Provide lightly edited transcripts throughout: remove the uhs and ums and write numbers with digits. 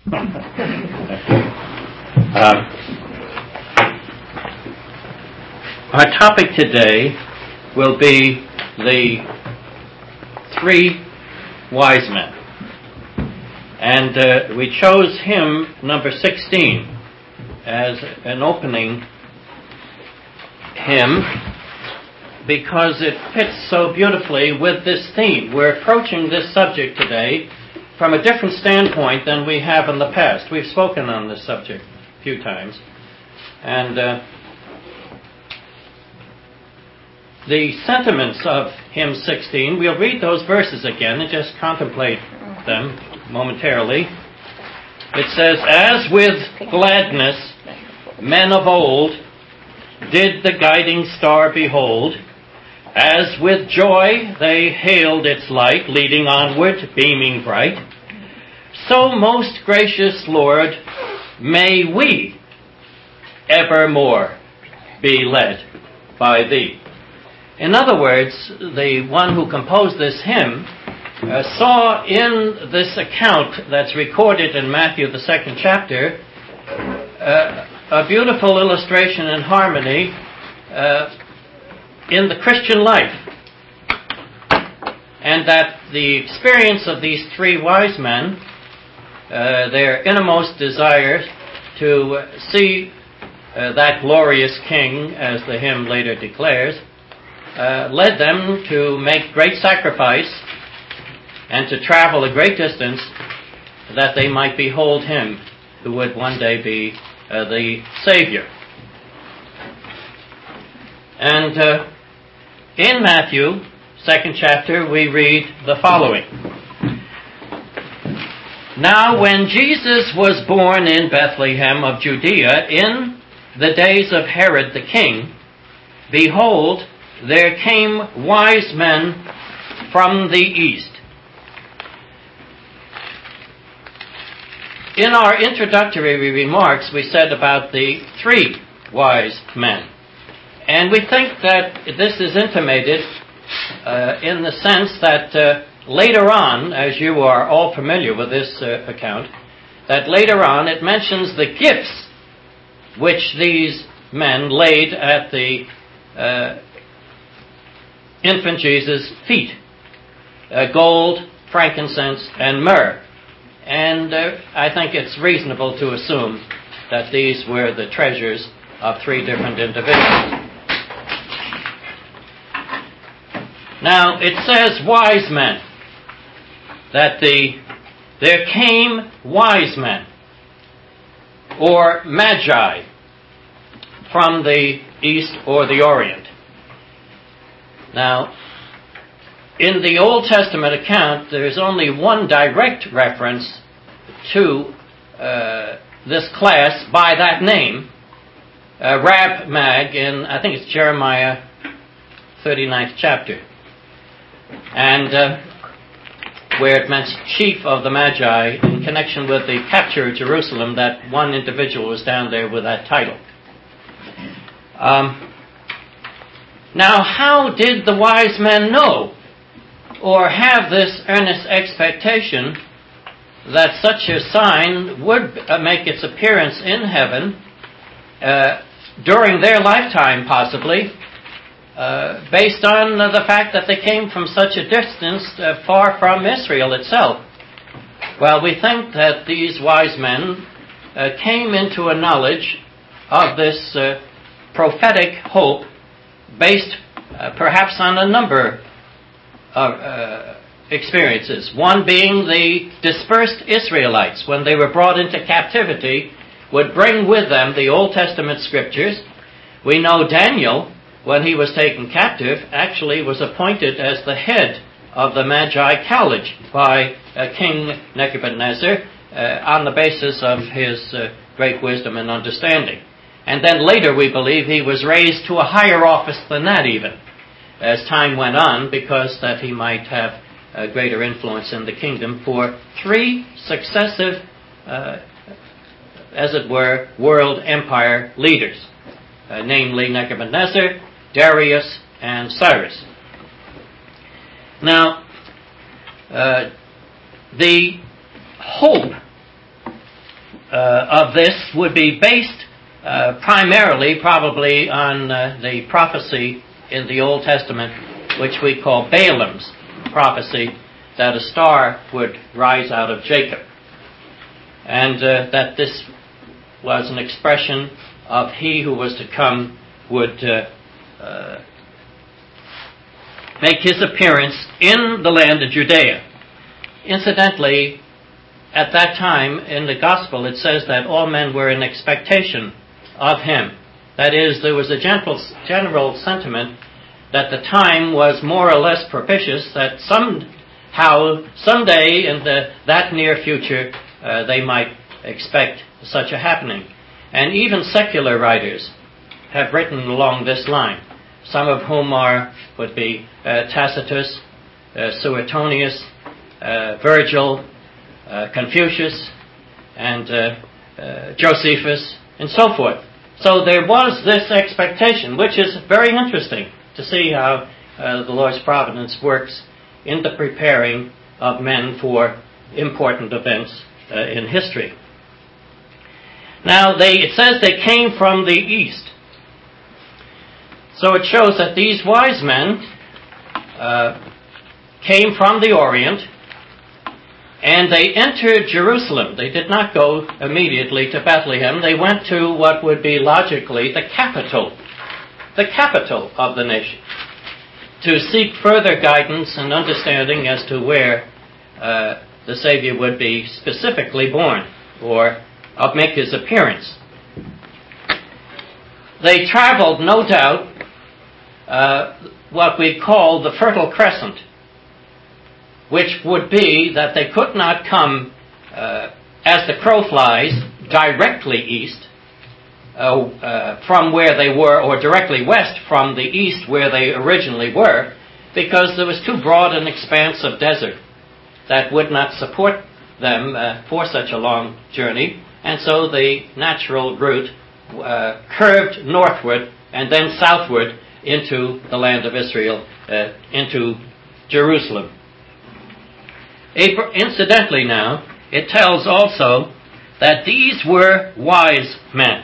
Our topic today will be the three wise men. And we chose hymn number 16 as an opening hymn because it fits so beautifully with this theme. We're approaching this subject today from a different standpoint than we have in the past. We've spoken on this subject a few times. And the sentiments of hymn 16, we'll read those verses again and just contemplate them momentarily. It says, "As with gladness men of old did the guiding star behold, as with joy they hailed its light, leading onward, beaming bright, so most gracious Lord, may we evermore be led by Thee." In other words, the one who composed this hymn saw in this account that's recorded in Matthew, the 2nd chapter, a beautiful illustration and harmony in the Christian life. And that the experience of these three wise men, their innermost desire to see that glorious King, as the hymn later declares, led them to make great sacrifice and to travel a great distance that they might behold him who would one day be the Savior. And in Matthew, 2nd chapter, we read the following. "Now when Jesus was born in Bethlehem of Judea in the days of Herod the king, behold, there came wise men from the east." In our introductory remarks, we said about the three wise men. And we think that this is intimated in the sense that later on, as you are all familiar with this account, that later on it mentions the gifts which these men laid at the infant Jesus' feet. Gold, frankincense, and myrrh. And I think it's reasonable to assume that these were the treasures of three different individuals. Now, it says wise men, that there came wise men, or magi, from the east or the orient. Now, in the Old Testament account, there is only one direct reference to this class by that name, Rab Mag, in, I think it's Jeremiah 39th chapter. And where it mentions chief of the Magi in connection with the capture of Jerusalem, that one individual was down there with that title. Now, how did the wise men know or have this earnest expectation that such a sign would make its appearance in heaven during their lifetime, possibly, based on the fact that they came from such a distance far from Israel itself? Well, we think that these wise men came into a knowledge of this prophetic hope based perhaps on a number of experiences. One being the dispersed Israelites, when they were brought into captivity, would bring with them the Old Testament scriptures. We know Daniel, when he was taken captive, actually was appointed as the head of the Magi College by King Nebuchadnezzar on the basis of his great wisdom and understanding. And then later, we believe, he was raised to a higher office than that even, as time went on, because that he might have a greater influence in the kingdom for three successive, as it were, world empire leaders, namely Nebuchadnezzar, Darius, and Cyrus. Now, the hope of this would be based primarily probably on the prophecy in the Old Testament, which we call Balaam's prophecy, that a star would rise out of Jacob. And that this was an expression of he who was to come would make his appearance in the land of Judea. Incidentally, at that time in the gospel it says that all men were in expectation of him. That is, there was a general sentiment that the time was more or less propitious, that someday in that near future they might expect such a happening. And even secular writers have written along this line, some of whom would be Tacitus, Suetonius, Virgil, Confucius, and Josephus, and so forth. So there was this expectation, which is very interesting to see how the Lord's providence works in the preparing of men for important events in history. Now, it says they came from the east. So it shows that these wise men came from the Orient, and they entered Jerusalem. They did not go immediately to Bethlehem. They went to what would be logically the capital of the nation, to seek further guidance and understanding as to where the Savior would be specifically born or make his appearance. They traveled, no doubt, what we call the Fertile Crescent, which would be that they could not come as the crow flies directly east from where they were, or directly west from the east where they originally were, because there was too broad an expanse of desert that would not support them for such a long journey, and so the natural route curved northward and then southward into the land of Israel, into Jerusalem. Incidentally now, it tells also that these were wise men.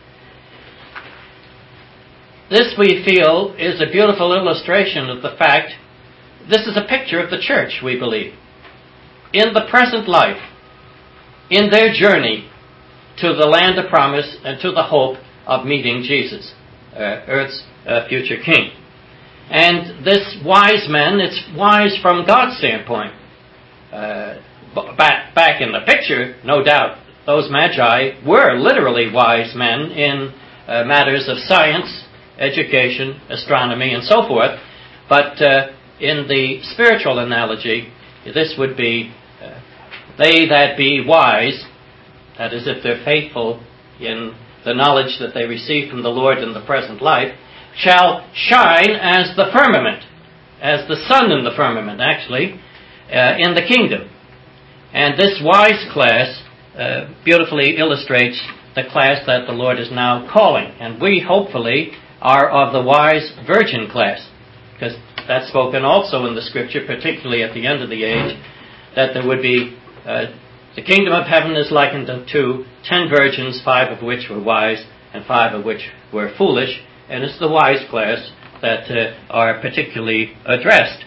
This, we feel, is a beautiful illustration of the fact, this is a picture of the church, we believe, in the present life, in their journey to the land of promise and to the hope of meeting Jesus, earth's future king. And this wise men, it's wise from God's standpoint. Back in the picture, no doubt, those magi were literally wise men in matters of science, education, astronomy, and so forth. But in the spiritual analogy, this would be, they that be wise, that is, if they're faithful in the knowledge that they receive from the Lord in the present life, shall shine as the firmament, as the sun in the firmament, actually, in the kingdom. And this wise class beautifully illustrates the class that the Lord is now calling. And we, hopefully, are of the wise virgin class, because that's spoken also in the Scripture, particularly at the end of the age, that there would be, the kingdom of heaven is likened unto 10 virgins, 5 of which were wise, and 5 of which were foolish, and it's the wise class that are particularly addressed.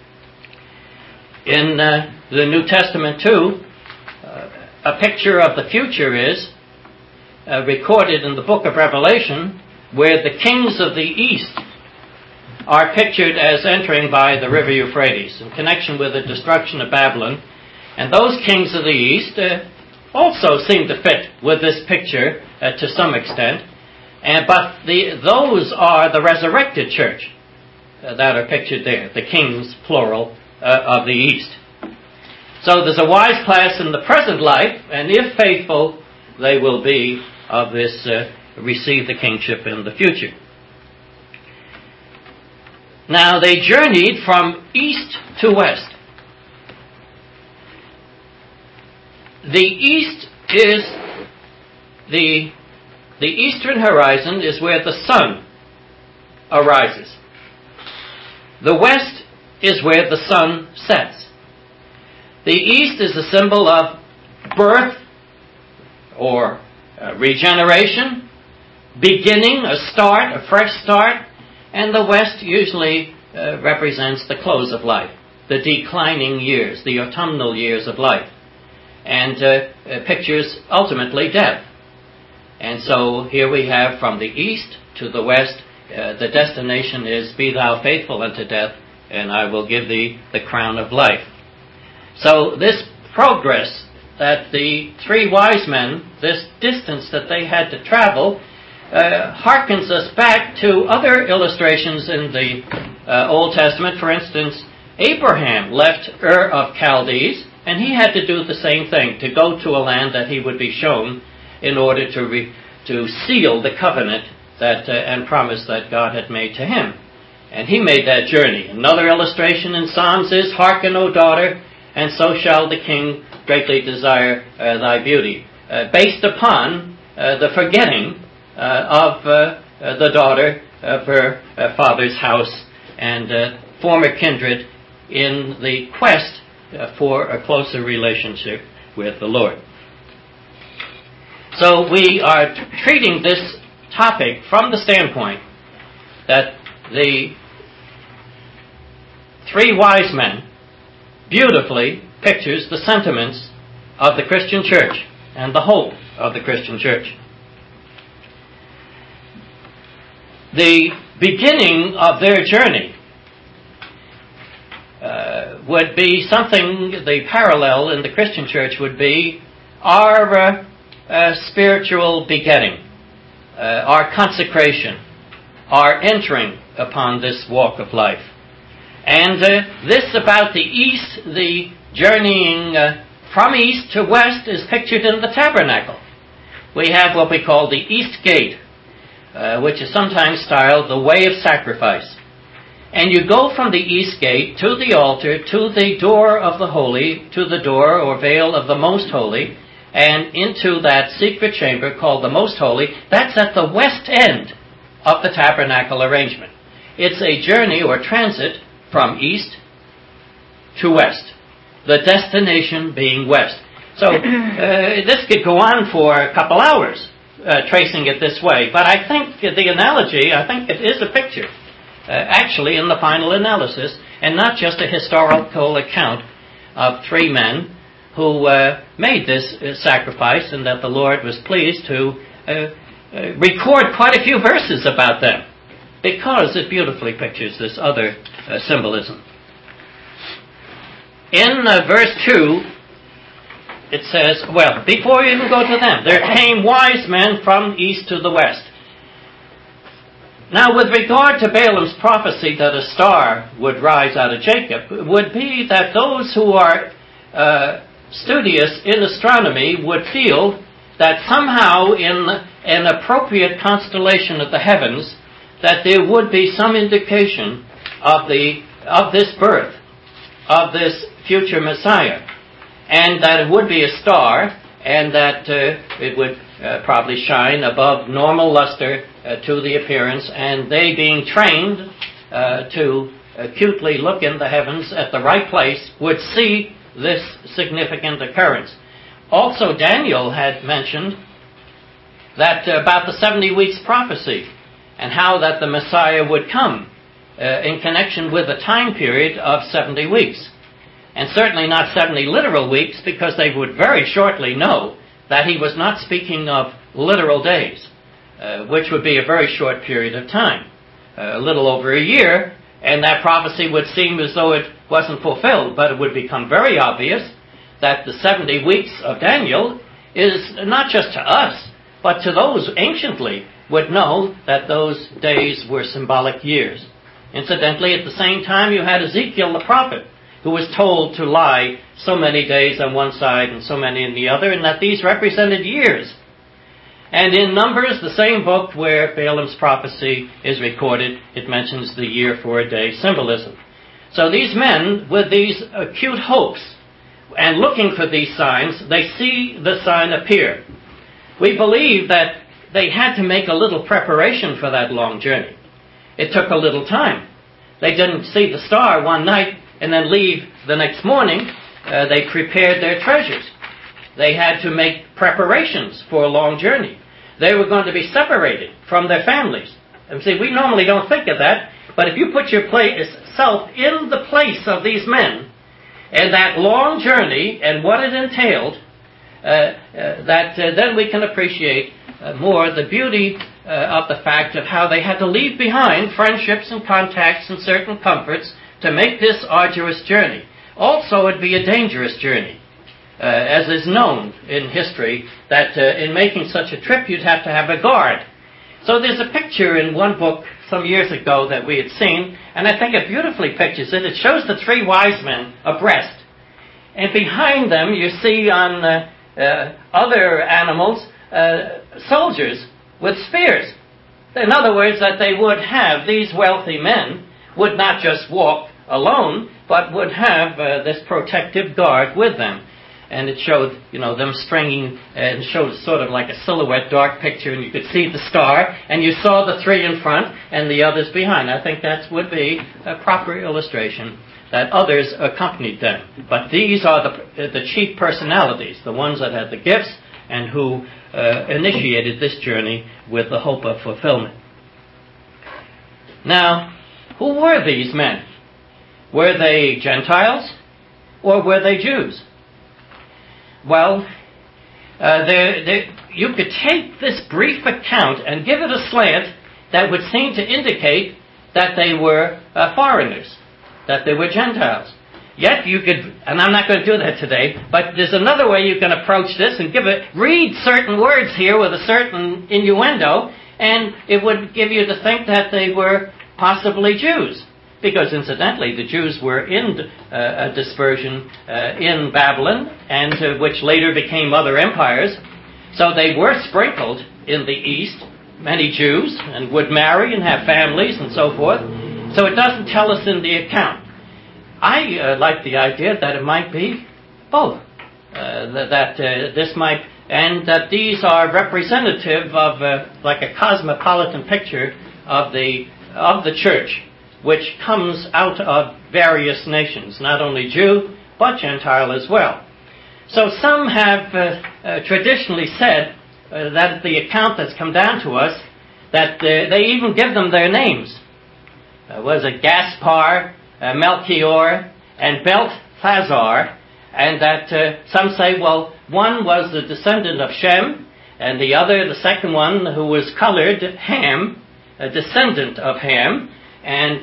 In the New Testament, too, a picture of the future is recorded in the book of Revelation, where the kings of the east are pictured as entering by the river Euphrates in connection with the destruction of Babylon. And those kings of the east also seem to fit with this picture to some extent. But those are the resurrected church that are pictured there, the kings, plural, of the east. So there's a wise class in the present life, and if faithful, they will be of this, receive the kingship in the future. Now they journeyed from east to west. The east is the eastern horizon is where the sun arises. The west is where the sun sets. The east is a symbol of birth, or regeneration, beginning, a start, a fresh start, and the west usually represents the close of life, the declining years, the autumnal years of life, and pictures ultimately death. And so here we have from the east to the west, the destination is, be thou faithful unto death, and I will give thee the crown of life. So this progress that the three wise men, this distance that they had to travel, harkens us back to other illustrations in the Old Testament. For instance, Abraham left Ur of Chaldees, and he had to do the same thing, to go to a land that he would be shown in order to seal the covenant that and promise that God had made to him. And he made that journey. Another illustration in Psalms is, hearken, O daughter, and so shall the king greatly desire thy beauty, based upon the forgetting of the daughter of her father's house and former kindred in the quest for a closer relationship with the Lord. So we are treating this topic from the standpoint that the three wise men beautifully pictures the sentiments of the Christian church and the hope of the Christian church. The beginning of their journey would be something, the parallel in the Christian church would be our spiritual begetting, our consecration, our entering upon this walk of life. And this about the east, the journeying from east to west is pictured in the tabernacle. We have what we call the east gate, which is sometimes styled the way of sacrifice. And you go from the east gate to the altar, to the door of the holy, to the door or veil of the most holy, and into that secret chamber called the most holy. That's at the west end of the tabernacle arrangement. It's a journey or transit from east to west, the destination being west. So this could go on for a couple hours, tracing it this way. But I think the analogy, it is a picture, actually, in the final analysis, and not just a historical account of three men who made this sacrifice, and that the Lord was pleased to record quite a few verses about them, because it beautifully pictures this other symbolism. In verse 2, it says, well, before you even go to them, there came wise men from east to the west. Now, with regard to Balaam's prophecy that a star would rise out of Jacob, it would be that those who are studious in astronomy would feel that somehow in an appropriate constellation of the heavens, that there would be some indication of this birth, of this future Messiah, and that it would be a star, and that it would probably shine above normal luster to the appearance, and they being trained to acutely look in the heavens at the right place would see this significant occurrence. Also, Daniel had mentioned that about the 70 weeks prophecy, and how that the Messiah would come in connection with a time period of 70 weeks. And certainly not 70 literal weeks, because they would very shortly know that he was not speaking of literal days, which would be a very short period of time, a little over a year, and that prophecy would seem as though it wasn't fulfilled, but it would become very obvious that the 70 weeks of Daniel is not just to us, but to those anciently would know that those days were symbolic years. Incidentally, at the same time, you had Ezekiel the prophet, who was told to lie so many days on one side and so many on the other, and that these represented years. And in Numbers, the same book where Balaam's prophecy is recorded, it mentions the year for a day symbolism. So these men, with these acute hopes, and looking for these signs, they see the sign appear. We believe that they had to make a little preparation for that long journey. It took a little time. They didn't see the star one night and then leave the next morning. They prepared their treasures. They had to make preparations for a long journey. They were going to be separated from their families. And see, we normally don't think of that, but if you put yourself in the place of these men, and that long journey and what it entailed, then we can appreciate more the beauty of the fact of how they had to leave behind friendships and contacts and certain comforts to make this arduous journey. Also, it'd be a dangerous journey, as is known in history, that in making such a trip you'd have to have a guard. So there's a picture in one book some years ago that we had seen, and I think it beautifully pictures it. It shows the three wise men abreast. And behind them you see on other animals soldiers with spears. In other words, that they would have, these wealthy men would not just walk alone, but would have this protective guard with them. And it showed, them stringing, and showed sort of like a silhouette dark picture, and you could see the star, and you saw the three in front and the others behind. I think that would be a proper illustration that others accompanied them. But these are the chief personalities, the ones that had the gifts and who initiated this journey with the hope of fulfillment. Now, who were these men? Were they Gentiles or were they Jews? Well, you could take this brief account and give it a slant that would seem to indicate that they were foreigners, that they were Gentiles. Yet you could, and I'm not going to do that today, but there's another way you can approach this and read certain words here with a certain innuendo, and it would give you to think that they were possibly Jews. Because incidentally, the Jews were in a dispersion in Babylon, and which later became other empires. So they were sprinkled in the east, many Jews, and would marry and have families and so forth. So it doesn't tell us in the account. I like the idea that it might be both. This might, and that these are representative of like a cosmopolitan picture of the church, which comes out of various nations, not only Jew, but Gentile as well. So some have traditionally said that the account that's come down to us, that they even give them their names. Was it Gaspar, Melchior, and Belteshazzar, and that some say, well, one was the descendant of Shem, and the second one, who was colored, Ham, a descendant of Ham, and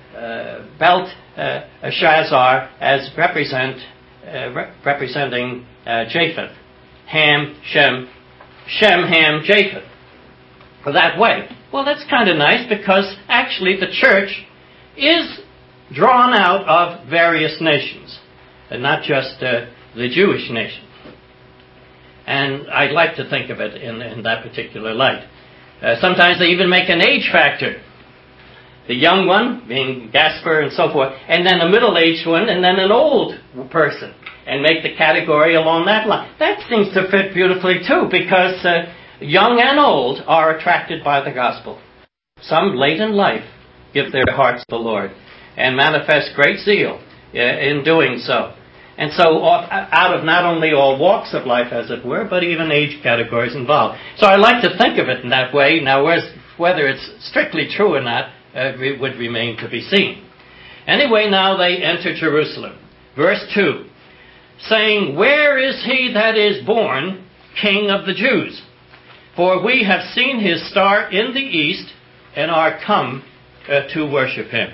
Belteshazzar as representing Japheth. Ham, Shem, Ham, Japheth. That way. Well, that's kind of nice, because actually the church is drawn out of various nations, and not just the Jewish nation. And I'd like to think of it in that particular light. Sometimes they even make an age factor. The young one being Gaspar and so forth, and then a middle-aged one, and then an old person, and make the category along that line. That seems to fit beautifully too, because young and old are attracted by the gospel. Some late in life give their hearts to the Lord and manifest great zeal in doing so. And so out of not only all walks of life, as it were, but even age categories involved. So I like to think of it in that way. Now, whether it's strictly true or not would remain to be seen. Anyway, now they enter Jerusalem. Verse 2, saying, "Where is he that is born King of the Jews? For we have seen his star in the east, and are come to worship him."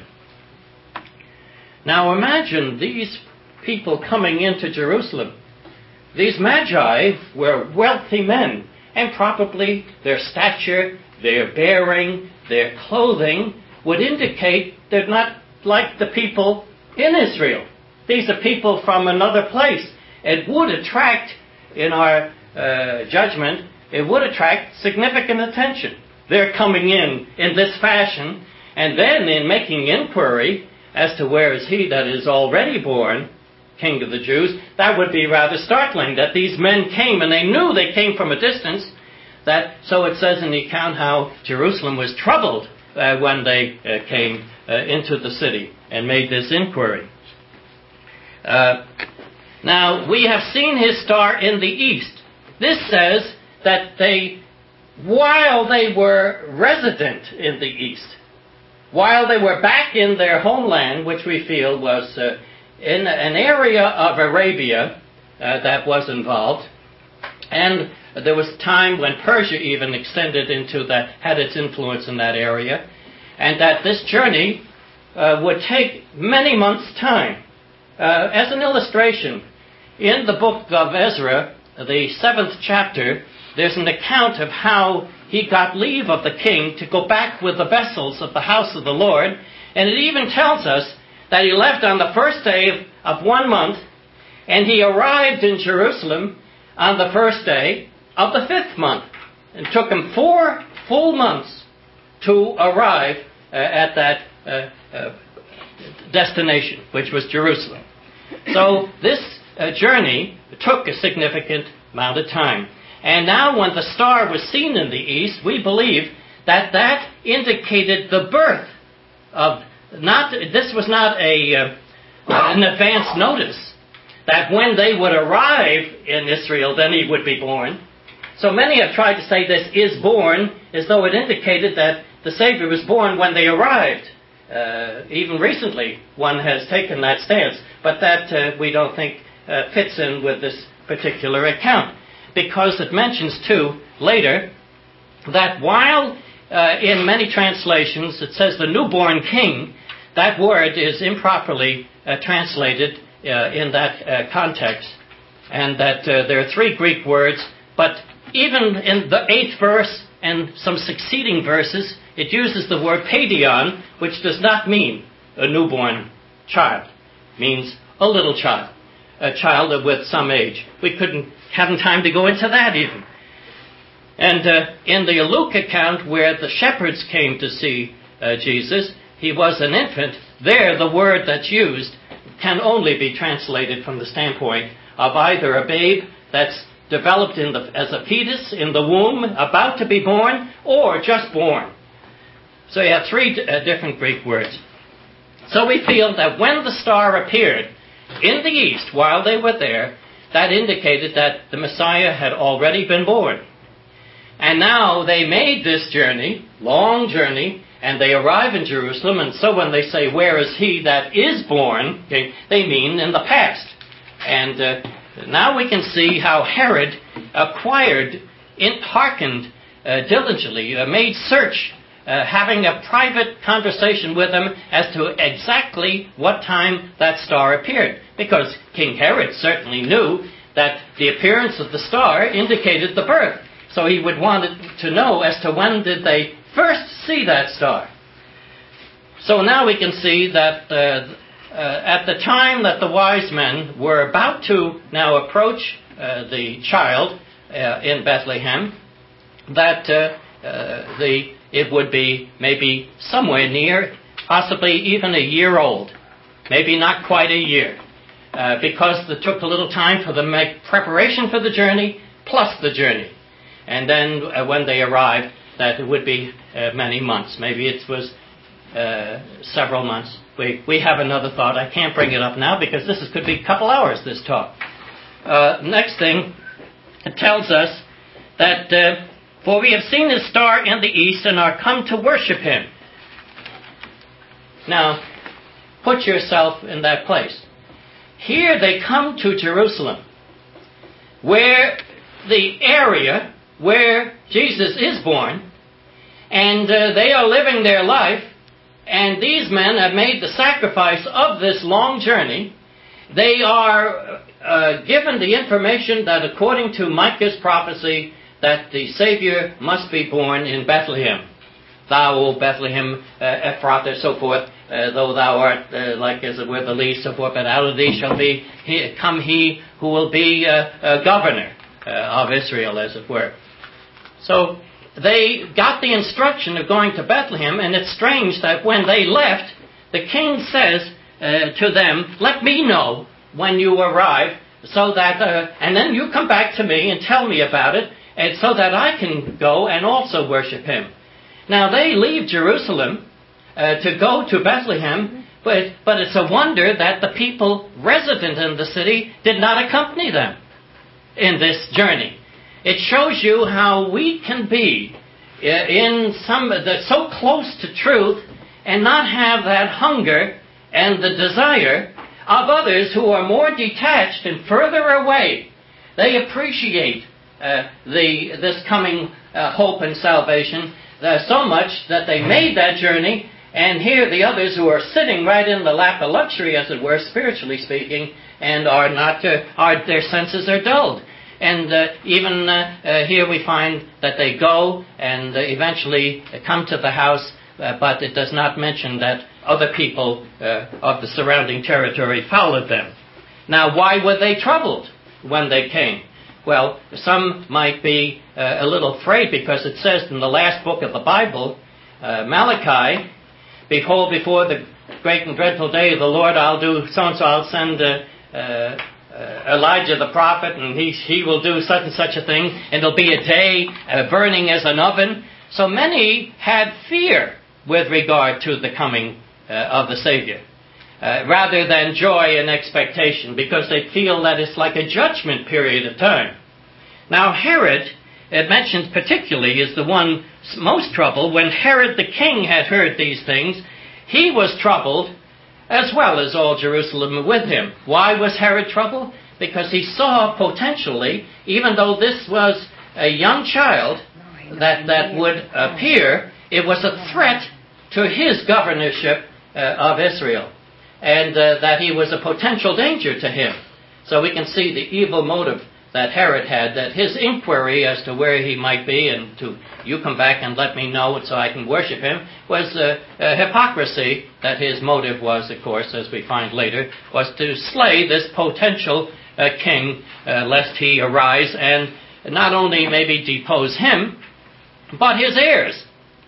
Now imagine these people coming into Jerusalem. These magi were wealthy men, and probably their stature, their bearing, their clothing would indicate they're not like the people in Israel. These are people from another place. It would attract, in our judgment, it would attract significant attention. They're coming in this fashion, and then in making inquiry as to where is he that is already born King of the Jews, that would be rather startling, that these men came, and they knew they came from a distance. So it says in the account how Jerusalem was troubled when they came into the city and made this inquiry. Now, we have seen his star in the east. This says that while they were resident in the east, while they were back in their homeland, which we feel was in an area of Arabia that was involved, and there was time when Persia even extended into that, had its influence in that area, and that this journey would take many months' time. As an illustration, in the book of Ezra, the 7th chapter, there's an account of how he got leave of the king to go back with the vessels of the house of the Lord, and it even tells us that he left on the first day of 1 month, and he arrived in Jerusalem on the first day of the 5th month. It took him 4 full months to arrive at that destination, which was Jerusalem. So this journey took a significant amount of time. And now when the star was seen in the east, we believe that that indicated the birth of, this was not an advance notice, that when they would arrive in Israel, then he would be born. So many have tried to say this is born, as though it indicated that the Savior was born when they arrived. Even recently, one has taken that stance, but that we don't think fits in with this particular account, because it mentions too later that while in many translations it says the newborn king, that word is improperly translated in that context, and that there are 3 Greek words, but even in the 8th verse and some succeeding verses, it uses the word paidion, which does not mean a newborn child. It means a little child, a child with some age. We haven't time to go into that even. And in the Luke account where the shepherds came to see Jesus, he was an infant. There, the word that's used can only be translated from the standpoint of either a babe that's developed as a fetus in the womb, about to be born, or just born. So you have 3 different Greek words. So we feel that when the star appeared in the east while they were there, that indicated that the Messiah had already been born. And now they made this journey, long journey, and they arrive in Jerusalem, and so when they say, "Where is he that is born?" Okay, they mean in the past. And now we can see how Herod hearkened diligently, made search, having a private conversation with him as to exactly what time that star appeared. Because King Herod certainly knew that the appearance of the star indicated the birth. So he would want to know as to when did they first see that star. So now we can see that at the time that the wise men were about to now approach the child in Bethlehem, that it would be maybe somewhere near, possibly even a year old, maybe not quite a year, because it took a little time for them to make preparation for the journey, plus the journey. And then when they arrived, that it would be many months. Maybe it was several months. We have another thought. I can't bring it up now because could be a couple hours, this talk. Next thing, it tells us that, "For we have seen his star in the east and are come to worship him." Now, put yourself in that place. Here they come to Jerusalem, where the area where Jesus is born, and they are living their life, and these men have made the sacrifice of this long journey. They are given the information that according to Micah's prophecy, that the Savior must be born in Bethlehem. "Thou, O Bethlehem, Ephrathah," so forth, "though thou art like as it were the least," so forth, "but out of thee shall come he who will be a governor of Israel," as it were. So they got the instruction of going to Bethlehem, and it's strange that when they left, the king says to them, "Let me know when you arrive, so that, and then you come back to me and tell me about it, and so that I can go and also worship him." Now they leave Jerusalem to go to Bethlehem, But it's a wonder that the people resident in the city did not accompany them in this journey. It shows you how we can be so close to truth and not have that hunger and the desire of others who are more detached and further away. They appreciate this coming hope and salvation so much that they made that journey, and here the others who are sitting right in the lap of luxury, as it were, spiritually speaking, and are not, their senses are dulled. And even here we find that they go and eventually come to the house, but it does not mention that other people of the surrounding territory followed them. Now, why were they troubled when they came? Well, some might be a little afraid because it says in the last book of the Bible, Malachi, "Behold, before the great and dreadful day of the Lord, I'll do so-and-so, I'll send Elijah the prophet, and he will do such and such a thing, and there'll be a day burning as an oven." So many had fear with regard to the coming of the Savior, rather than joy and expectation, because they feel that it's like a judgment period of time. Now Herod, it mentioned particularly, is the one most troubled. When Herod the king had heard these things, he was troubled, as well as all Jerusalem with him. Why was Herod troubled? Because he saw potentially, even though this was a young child that would appear, it was a threat to his governorship of Israel, and that he was a potential danger to him. So we can see the evil motive that Herod had, that his inquiry as to where he might be and you come back and let me know so I can worship him, was hypocrisy. That his motive was, of course, as we find later, was to slay this potential king, lest he arise and not only maybe depose him, but his heirs.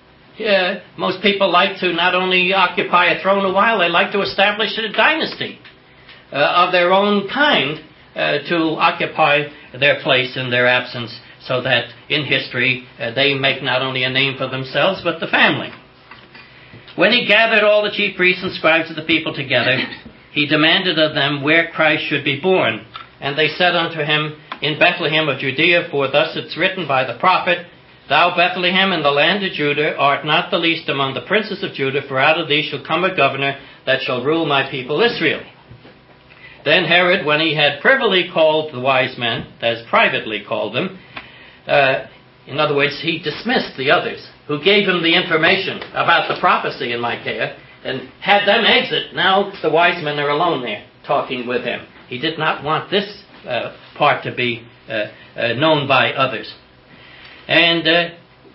Most people like to not only occupy a throne a while, they like to establish a dynasty of their own kind to occupy their place in their absence, so that in history they make not only a name for themselves, but the family. When he gathered all the chief priests and scribes of the people together, he demanded of them where Christ should be born. And they said unto him, "In Bethlehem of Judea, for thus it's written by the prophet, Thou, Bethlehem, in the land of Judah, art not the least among the princes of Judah, for out of thee shall come a governor that shall rule my people Israel." Then Herod, when he had privily called the wise men, as privately called them, in other words, he dismissed the others who gave him the information about the prophecy in Micaiah, and had them exit. Now the wise men are alone there, talking with him. He did not want this part to be known by others. And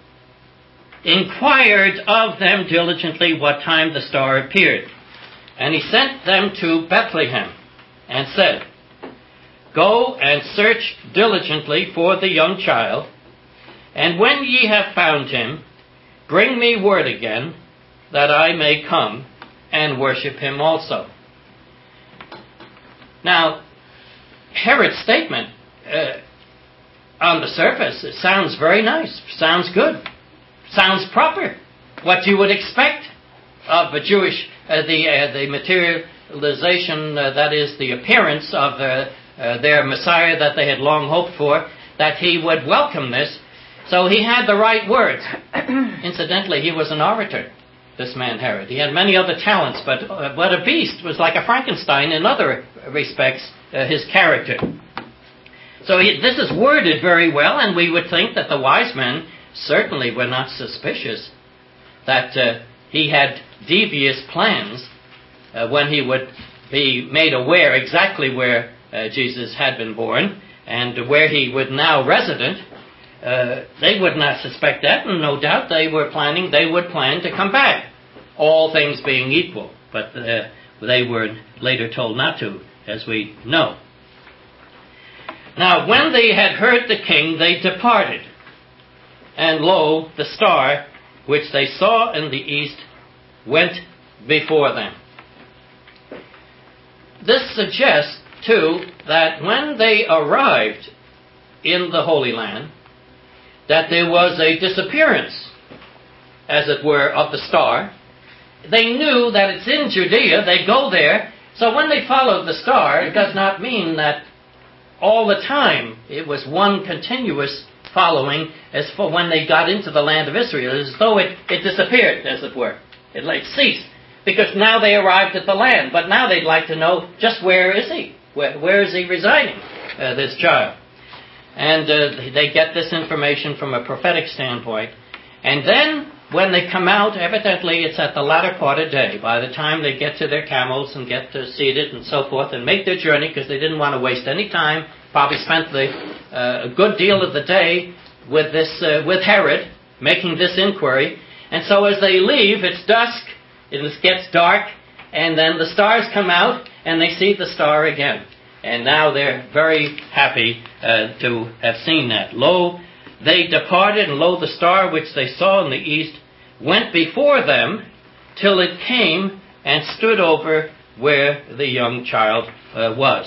inquired of them diligently what time the star appeared. And he sent them to Bethlehem, and said, "Go and search diligently for the young child, and when ye have found him, bring me word again, that I may come and worship him also." Now, Herod's statement, on the surface, it sounds very nice, sounds good, sounds proper, what you would expect of a Jewish, the materialization, that is the appearance of their Messiah that they had long hoped for, that he would welcome this. So he had the right words. Incidentally, he was an orator, this man Herod. He had many other talents, but a beast, was like a Frankenstein in other respects, his character. So this is worded very well, and we would think that the wise men certainly were not suspicious that he had devious plans when he would be made aware exactly where Jesus had been born and where he would now resident. They would not suspect that, and no doubt they would plan to come back, all things being equal. But they were later told not to, as we know. Now, when they had heard the king, they departed. And lo, the star, which they saw in the east, went before them. This suggests, too, that when they arrived in the Holy Land, that there was a disappearance, as it were, of the star, they knew that it's in Judea. They go there. So when they followed the star, it does not mean that all the time it was one continuous following as for when they got into the land of Israel, as though it disappeared, as it were. It ceased. Because now they arrived at the land. But now they'd like to know just where is he? Where is he residing, this child? And they get this information from a prophetic standpoint. And then when they come out, evidently it's at the latter part of day. By the time they get to their camels and get seated and so forth and make their journey, because they didn't want to waste any time, probably spent a good deal of the day with Herod, making this inquiry. And so as they leave, it's dusk, it gets dark, and then the stars come out, and they see the star again. And now they're very happy to have seen that. Lo, they departed, and lo, the star which they saw in the east went before them till it came and stood over where the young child was.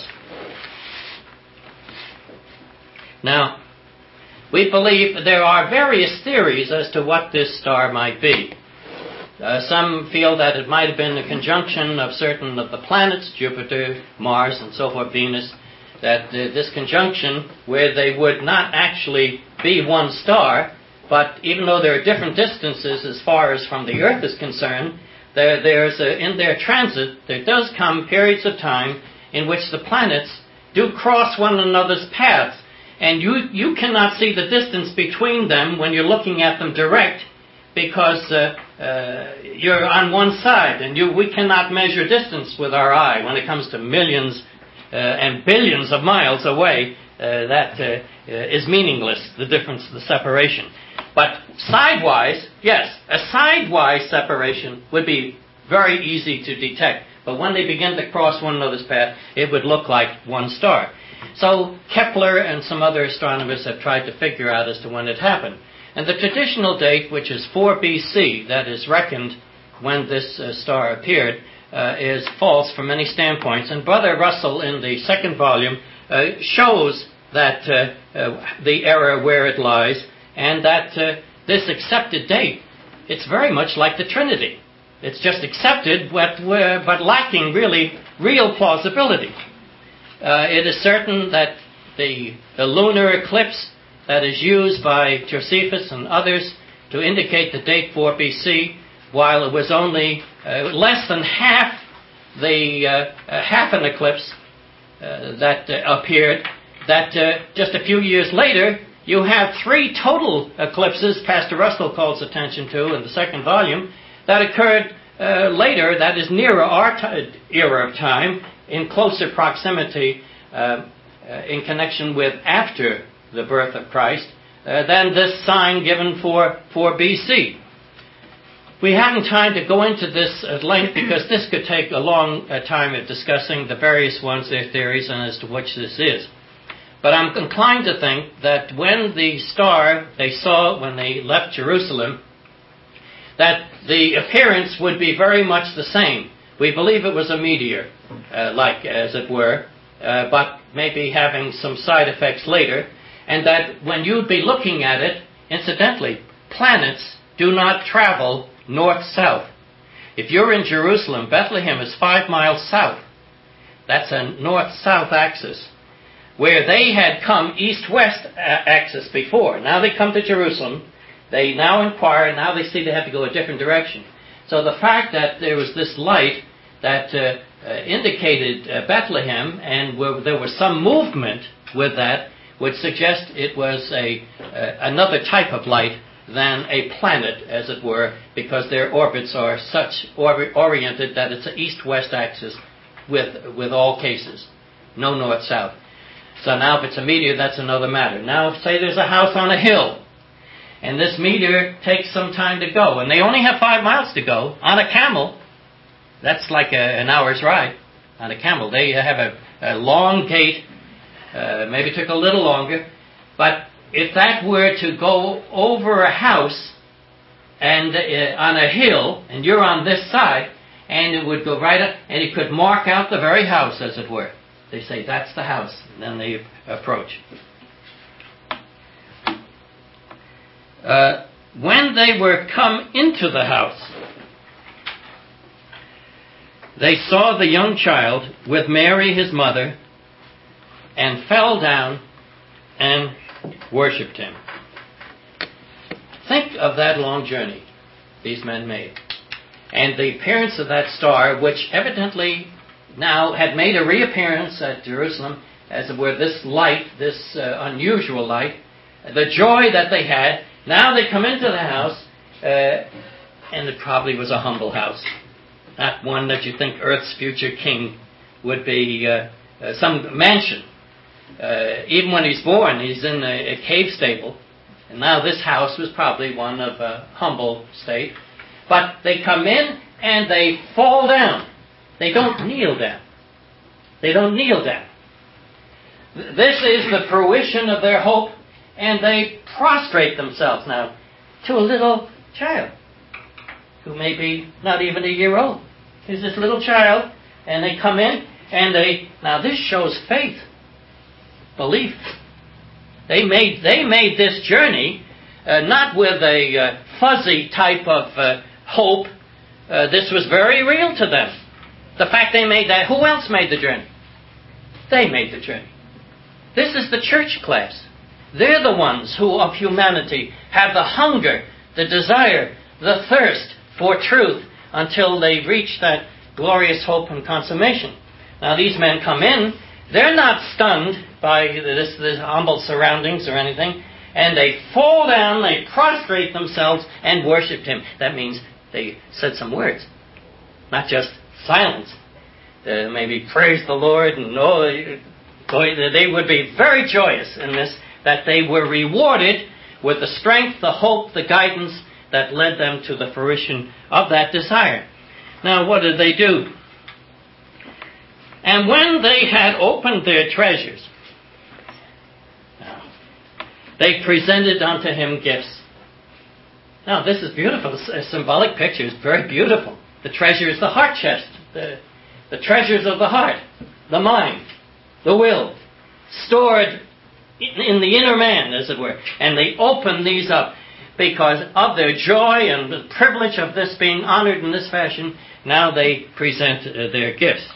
Now, we believe there are various theories as to what this star might be. Some feel that it might have been a conjunction of certain of the planets, Jupiter, Mars, and so forth, Venus, that this conjunction, where they would not actually be one star, but even though there are different distances as far as from the Earth is concerned, in their transit, there does come periods of time in which the planets do cross one another's paths. And you cannot see the distance between them when you're looking at them direct, because you're on one side, and we cannot measure distance with our eye. When it comes to millions and billions of miles away, that is meaningless, the difference, the separation. But sidewise, yes, a sidewise separation would be very easy to detect. But when they begin to cross one another's path, it would look like one star. So Kepler and some other astronomers have tried to figure out as to when it happened. And the traditional date, which is 4 BC, that is reckoned when this star appeared, is false from many standpoints. And Brother Russell, in the second volume, shows that the error where it lies, and that this accepted date, it's very much like the Trinity. It's just accepted, but lacking really real plausibility. It is certain that the lunar eclipse that is used by Josephus and others to indicate the date 4 BC, while it was only less than half an eclipse that appeared, that just a few years later you have 3 total eclipses Pastor Russell calls attention to in the second volume that occurred later, that is nearer our era of time, in closer proximity in connection with after the birth of Christ than this sign given for BC. We haven't time to go into this at length because this could take a long time of discussing the various ones, their theories, and as to which this is. But I'm inclined to think that when the star they saw when they left Jerusalem, that the appearance would be very much the same. We believe it was a meteor, like as it were, but maybe having some side effects later, and that when you'd be looking at it, incidentally, planets do not travel north-south. If you're in Jerusalem, Bethlehem is 5 miles south. That's a north-south axis, where they had come east-west axis before. Now they come to Jerusalem, they now inquire, now they see they have to go a different direction. So the fact that there was this light that indicated Bethlehem, and there was some movement with that, would suggest it was another type of light than a planet, as it were, because their orbits are such oriented that it's an east-west axis with all cases, no north-south. So now if it's a meteor, that's another matter. Now say there's a house on a hill, and this meteor takes some time to go, and they only have 5 miles to go on a camel. That's like an hour's ride on a camel. They have a long gait, maybe took a little longer, but if that were to go over a house and on a hill, and you're on this side, and it would go right up, and it could mark out the very house, as it were. They say, that's the house, and then they approach. When they were come into the house, they saw the young child with Mary his mother and fell down and worshipped him. Think of that long journey these men made. And the appearance of that star, which evidently now had made a reappearance at Jerusalem, as it were, this light, this unusual light, the joy that they had. Now they come into the house, and it probably was a humble house. Not one that you think Earth's future king would be some mansion. Even when he's born, he's in a cave stable. And now this house was probably one of a humble state. But they come in and they fall down. They don't kneel down. They don't kneel down. This is the fruition of their hope, and they prostrate themselves now to a little child who may be not even a year old. There's this little child, and they come in, and now this shows faith, belief. They made this journey not with a fuzzy type of hope. This was very real to them. The fact they made that, who else made the journey? They made the journey. This is the church class. They're the ones who of humanity have the hunger, the desire, the thirst for truth until they reach that glorious hope and consummation. Now these men come in, they're not stunned by this humble surroundings or anything, and they fall down, they prostrate themselves and worshipped him. That means they said some words, not just silence. Maybe praise the Lord, and they would be very joyous in this, that they were rewarded with the strength, the hope, the guidance that led them to the fruition of that desire. Now, what did they do? And when they had opened their treasures, they presented unto him gifts. Now, this is beautiful. A symbolic picture is very beautiful. The treasure is the heart chest, the treasures of the heart, the mind, the will, stored in the inner man, as it were. And they open these up because of their joy and the privilege of this being honored in this fashion. Now they present their gifts.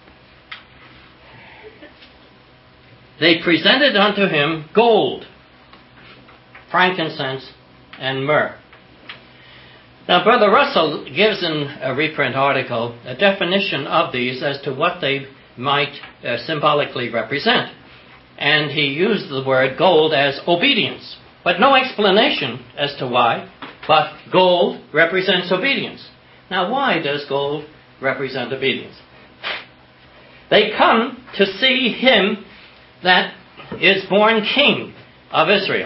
They presented unto him gold, frankincense, and myrrh. Now, Brother Russell gives in a reprint article a definition of these as to what they might symbolically represent. And he used the word gold as obedience, but no explanation as to why. But gold represents obedience. Now, why does gold represent obedience? They come to see him that is born king of Israel.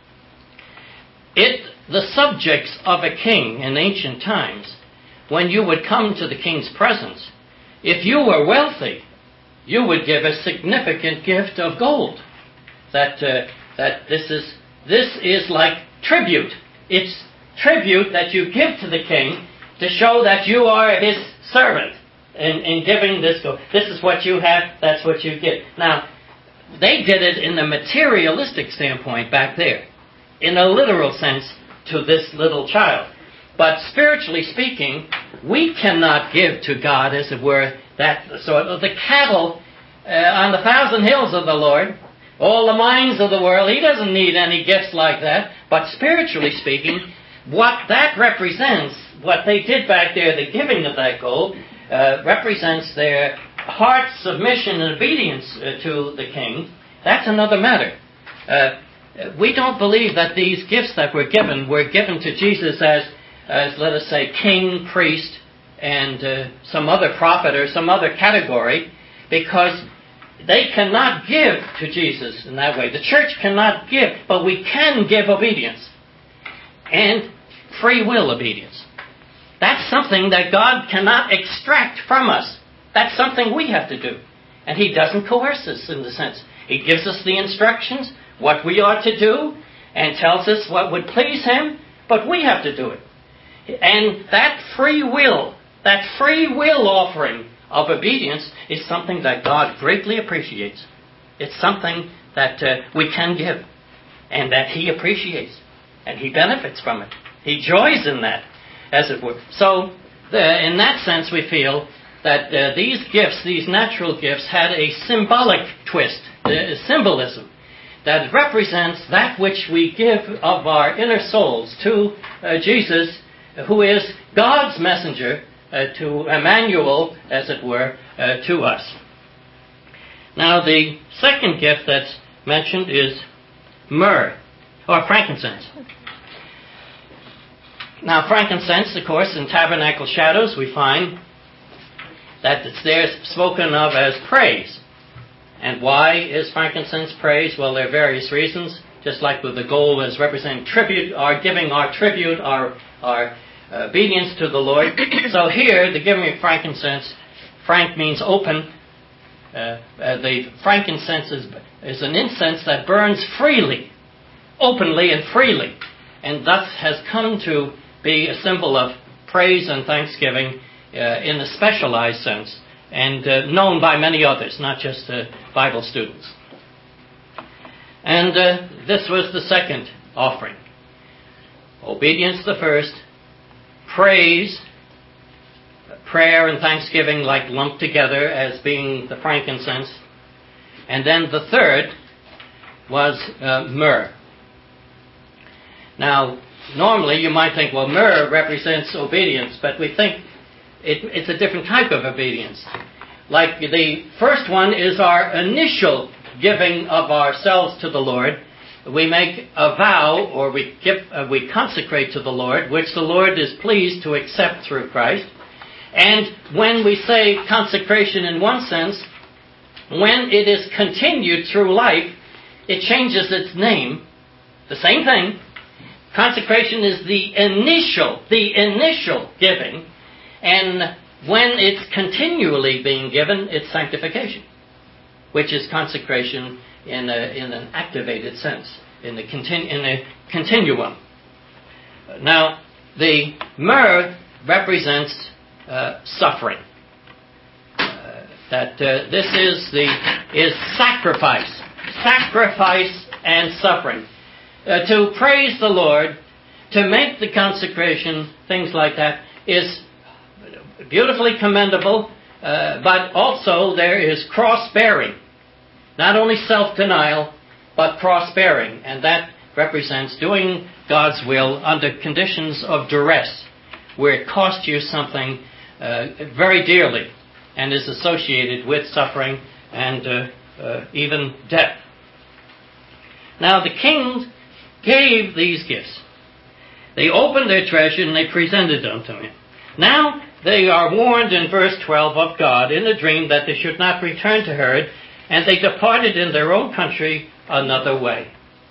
The subjects of a king in ancient times, when you would come to the king's presence, if you were wealthy, you would give a significant gift of gold. That this is like tribute. It's tribute that you give to the king to show that you are his servant in giving this gold. This is what you have, that's what you get. Now, they did it in a materialistic standpoint back there, in a literal sense, to this little child. But spiritually speaking, we cannot give to God, as it were, that sort of the cattle on the 1,000 hills of the Lord, all the mines of the world. He doesn't need any gifts like that. But spiritually speaking, what that represents, what they did back there, the giving of that gold, represents their heart submission and obedience to the king. That's another matter. We don't believe that these gifts that were given to Jesus as let us say, king, priest, and some other prophet or some other category, because they cannot give to Jesus in that way. The church cannot give, but we can give obedience. And free will obedience. That's something that God cannot extract from us. That's something we have to do. And He doesn't coerce us in the sense. He gives us the instructions, what we ought to do, and tells us what would please Him, but we have to do it. And that free will offering of obedience is something that God greatly appreciates. It's something that we can give, and that He appreciates, and He benefits from it. He joys in that, as it were. So, in that sense, we feel that these gifts, these natural gifts, had a symbolic twist, symbolism, that represents that which we give of our inner souls to Jesus, who is God's messenger to Emmanuel, as it were, to us. Now, the second gift that's mentioned is myrrh, or frankincense. Now, frankincense, of course, in Tabernacle Shadows, we find that it's there spoken of as praise. And why is frankincense praise? Well, there are various reasons. Just like with the gold as representing tribute, or giving our tribute, our obedience to the Lord. So here, the giving of frankincense, frank means open. The frankincense is an incense that burns freely, openly and freely, and thus has come to be a symbol of praise and thanksgiving in a specialized sense, and known by many others, not just Bible students. And this was the second offering. Obedience the first, praise, prayer and thanksgiving like lumped together as being the frankincense. And then the third was myrrh. Now, normally you might think, well, myrrh represents obedience, but we think it's a different type of obedience. Like the first one is our initial giving of ourselves to the Lord. We make a vow, or we consecrate to the Lord, which the Lord is pleased to accept through Christ. And when we say consecration in one sense, when it is continued through life, it changes its name. The same thing. Consecration is the initial giving. And when it's continually being given, it's sanctification, which is consecration in an activated sense, in a continuum. Now, the myrrh represents suffering. This is sacrifice and suffering. To praise the Lord, to make the consecration, things like that, is beautifully commendable, but also there is cross-bearing. Not only self-denial, but cross-bearing. And that represents doing God's will under conditions of duress, where it costs you something very dearly and is associated with suffering and even death. Now, the kings gave these gifts. They opened their treasure and they presented them to him. Now, they are warned in verse 12 of God in a dream that they should not return to Herod, and they departed in their own country another way.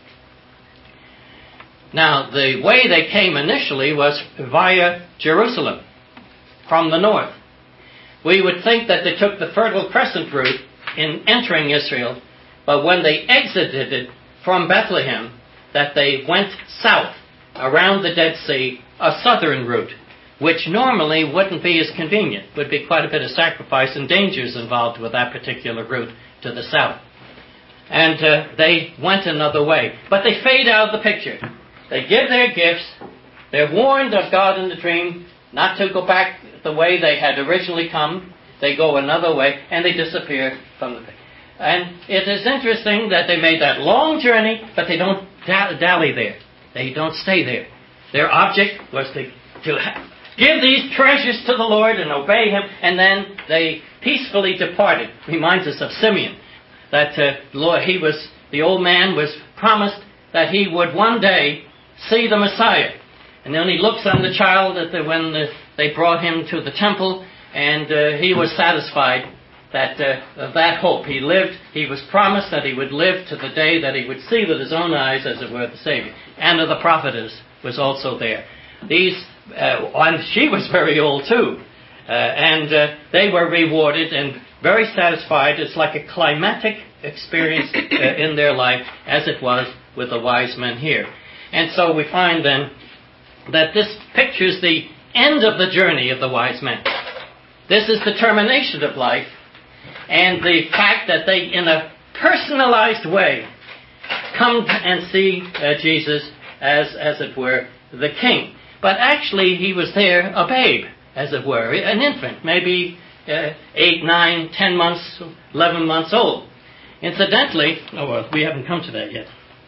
Now, the way they came initially was via Jerusalem, from the north. We would think that they took the Fertile Crescent route in entering Israel, but when they exited it from Bethlehem, that they went south around the Dead Sea, a southern route, which normally wouldn't be as convenient. Would be quite a bit of sacrifice and dangers involved with that particular route to the south. And they went another way. But they fade out of the picture. They give their gifts. They're warned of God in the dream not to go back the way they had originally come. They go another way, and they disappear from the picture. And it is interesting that they made that long journey, but they don't dally there. They don't stay there. Their object was to give these treasures to the Lord and obey Him, and then they peacefully departed. Reminds us of Simeon, that the old man was promised that he would one day see the Messiah. And then he looks on the child when they brought him to the temple, and he was satisfied that of that hope. He was promised that he would live to the day that he would see with his own eyes, as it were, the Savior. Anna the prophetess was also there. And she was very old too. And they were rewarded and very satisfied. It's like a climatic experience in their life, as it was with the wise men here. And so we find then that this pictures the end of the journey of the wise men. This is the termination of life, and the fact that they, in a personalized way, come and see Jesus as it were, the king. But actually, he was there, a babe, as it were, an infant, maybe 8, 9, 10 months, 11 months old. Incidentally, we haven't come to that yet.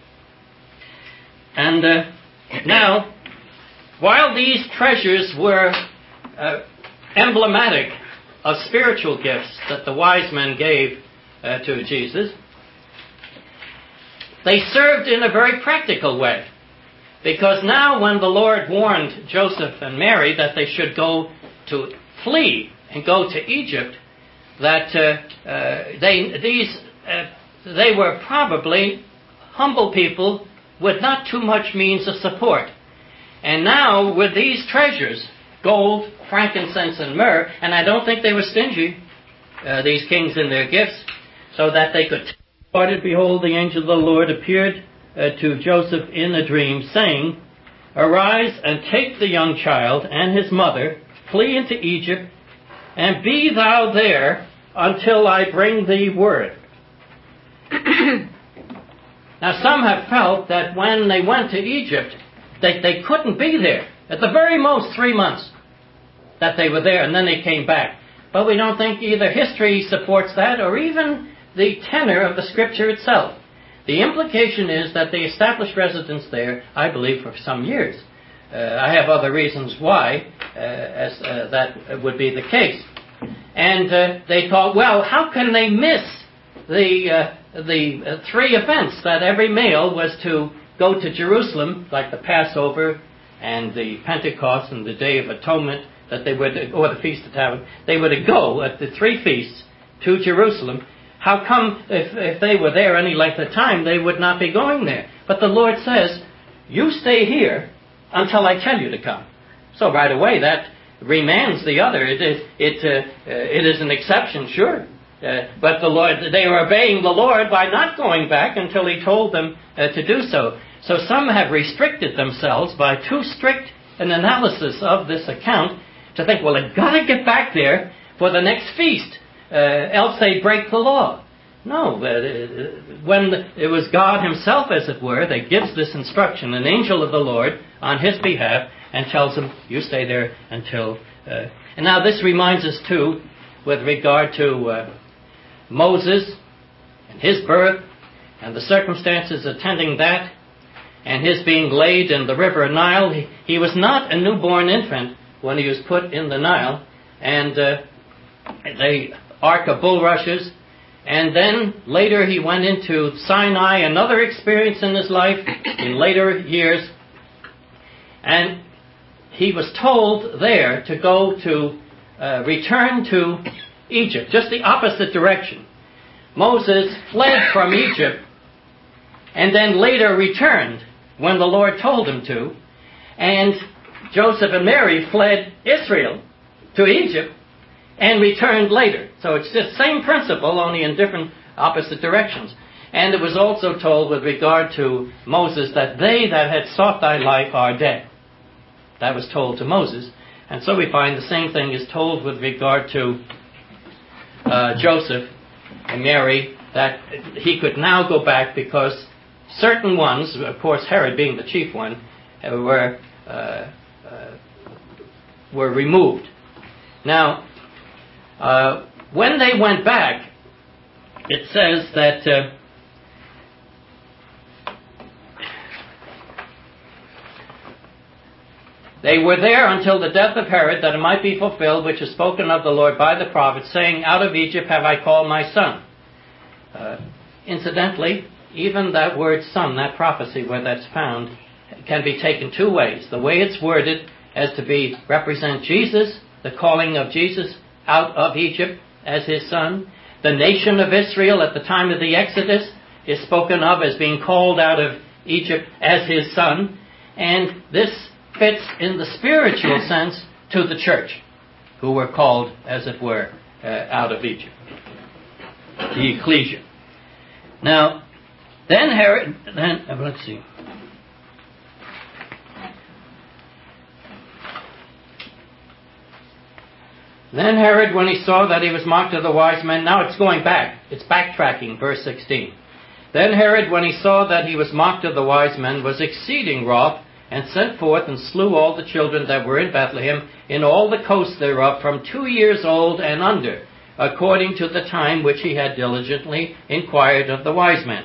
And now, while these treasures were emblematic of spiritual gifts that the wise men gave to Jesus, they served in a very practical way. Because now when the Lord warned Joseph and Mary that they should go to flee and go to Egypt, that they were probably humble people with not too much means of support. And now with these treasures, gold, frankincense, and myrrh, and I don't think they were stingy, these kings in their gifts, so that they could. Behold, the angel of the Lord appeared to Joseph in a dream, saying, Arise and take the young child and his mother, flee into Egypt, and be thou there until I bring thee word. Now some have felt that when they went to Egypt, they couldn't be there. At the very most 3 months that they were there, and then they came back. But we don't think either history supports that or even the tenor of the Scripture itself. The implication is that they established residence there, I believe, for some years. I have other reasons why that would be the case. And they thought, well, how can they miss the 3 events that every male was to go to Jerusalem, like the Passover and the Pentecost and the Day of Atonement, that they would, or the Feast of Tabernacles, they were to go at the 3 feasts to Jerusalem. How come if they were there any length of time, they would not be going there? But the Lord says, you stay here until I tell you to come. So right away that remands the other. It is an exception, sure. But the Lord, they were obeying the Lord by not going back until He told them to do so. So some have restricted themselves by too strict an analysis of this account to think, well, they've got to get back there for the next feast. Else they break the law. No, when it was God Himself, as it were, that gives this instruction, an angel of the Lord, on His behalf, and tells them, you stay there until... And now this reminds us, too, with regard to Moses, and his birth, and the circumstances attending that, and his being laid in the river Nile. He was not a newborn infant when he was put in the Nile, and the Ark of Bulrushes, and then later he went into Sinai, another experience in his life in later years, and he was told there to go to return to Egypt, just the opposite direction. Moses fled from Egypt and then later returned when the Lord told him to, and Joseph and Mary fled Israel to Egypt and returned later. So it's the same principle, only in different opposite directions. And it was also told with regard to Moses that they that had sought thy life are dead. That was told to Moses. And so we find the same thing is told with regard to Joseph and Mary, that he could now go back because certain ones, of course Herod being the chief one, were removed. Now, when they went back, it says that they were there until the death of Herod, that it might be fulfilled, which is spoken of the Lord by the prophet, saying, Out of Egypt have I called my son. Incidentally, even that word son, that prophecy where that's found, can be taken 2 ways. The way it's worded as to represent Jesus, the calling of Jesus out of Egypt as his son. The nation of Israel at the time of the Exodus is spoken of as being called out of Egypt as his son. And this fits in the spiritual sense to the church, who were called, as it were, out of Egypt. The ecclesia. Now, then Herod, let's see. Then Herod, when he saw that he was mocked of the wise men, now it's going back, it's backtracking, verse 16. Then Herod, when he saw that he was mocked of the wise men, was exceeding wroth, and sent forth and slew all the children that were in Bethlehem in all the coasts thereof from 2 years old and under, according to the time which he had diligently inquired of the wise men.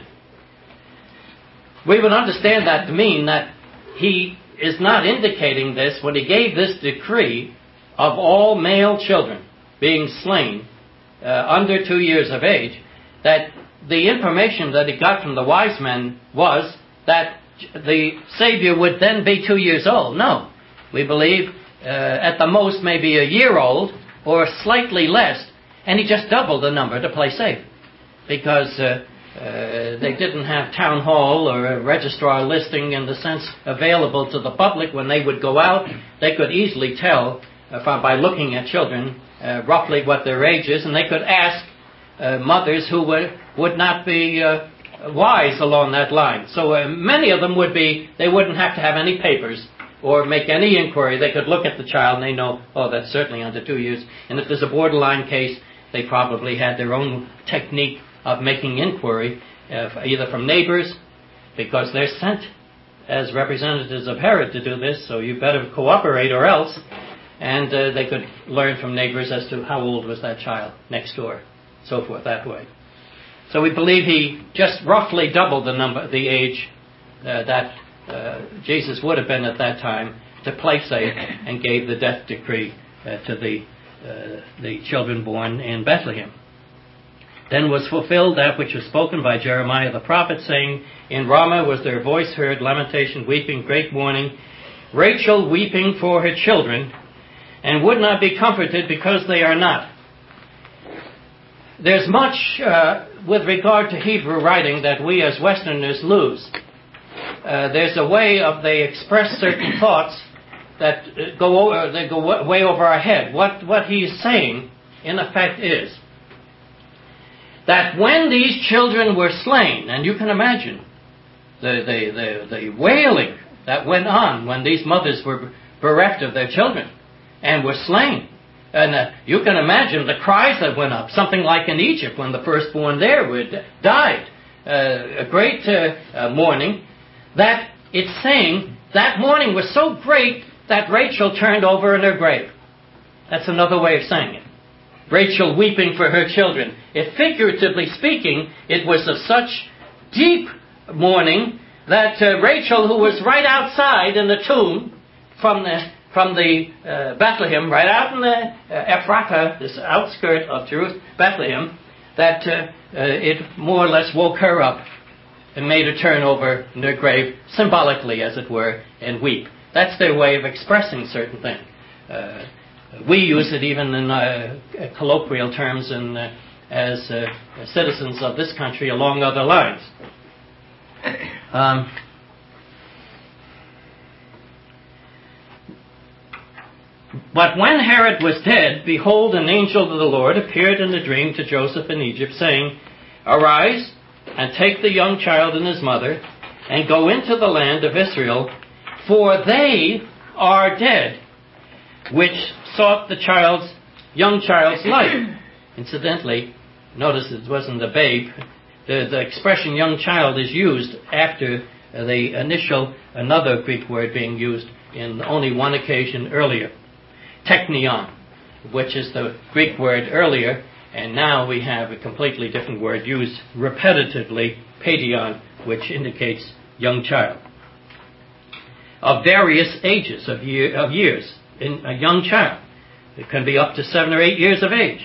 We would understand that to mean that he is not indicating this when he gave this decree of all male children being slain under 2 years of age, that the information that he got from the wise men was that the Savior would then be 2 years old. No. We believe at the most maybe a year old or slightly less, and he just doubled the number to play safe. Because they didn't have town hall or a registrar listing in the sense available to the public. When they would go out, they could easily tell by looking at children roughly what their age is, and they could ask mothers who would not be wise along that line. So many of them they wouldn't have to have any papers or make any inquiry. They could look at the child and they know, oh, that's certainly under 2 years. And if there's a borderline case, they probably had their own technique of making inquiry, either from neighbors, because they're sent as representatives of Herod to do this, so you better cooperate or else. And they could learn from neighbors as to how old was that child next door, so forth that way. So we believe he just roughly doubled the age that Jesus would have been at that time to play safe, and gave the death decree to the children born in Bethlehem. Then was fulfilled that which was spoken by Jeremiah the prophet, saying, In Ramah was their voice heard, lamentation, weeping, great mourning, Rachel weeping for her children, and would not be comforted because they are not. There's much with regard to Hebrew writing that we as Westerners lose. There's a way they express certain thoughts that go way over our head. What he's saying, in effect, is that when these children were slain, and you can imagine the wailing that went on when these mothers were bereft of their children and were slain. And you can imagine the cries that went up, something like in Egypt when the firstborn there died. A great mourning, that it's saying that mourning was so great that Rachel turned over in her grave. That's another way of saying it. Rachel weeping for her children. If figuratively speaking, it was of such deep mourning that Rachel, who was right outside in the tomb from the Bethlehem, right out in the Ephrathah, this outskirt of Bethlehem, that it more or less woke her up and made her turn over in her grave, symbolically, as it were, and weep. That's their way of expressing certain things. We use it even in colloquial terms and as citizens of this country along other lines. But when Herod was dead, behold, an angel of the Lord appeared in a dream to Joseph in Egypt, saying, Arise, and take the young child and his mother, and go into the land of Israel, for they are dead, which sought the young child's life. Incidentally, notice it wasn't a babe. The expression young child is used after the initial, another Greek word being used in only one occasion earlier. Teknion, which is the Greek word earlier, and now we have a completely different word used repetitively, paidion, which indicates young child. Of various ages of years in a young child. It can be up to 7 or 8 years of age.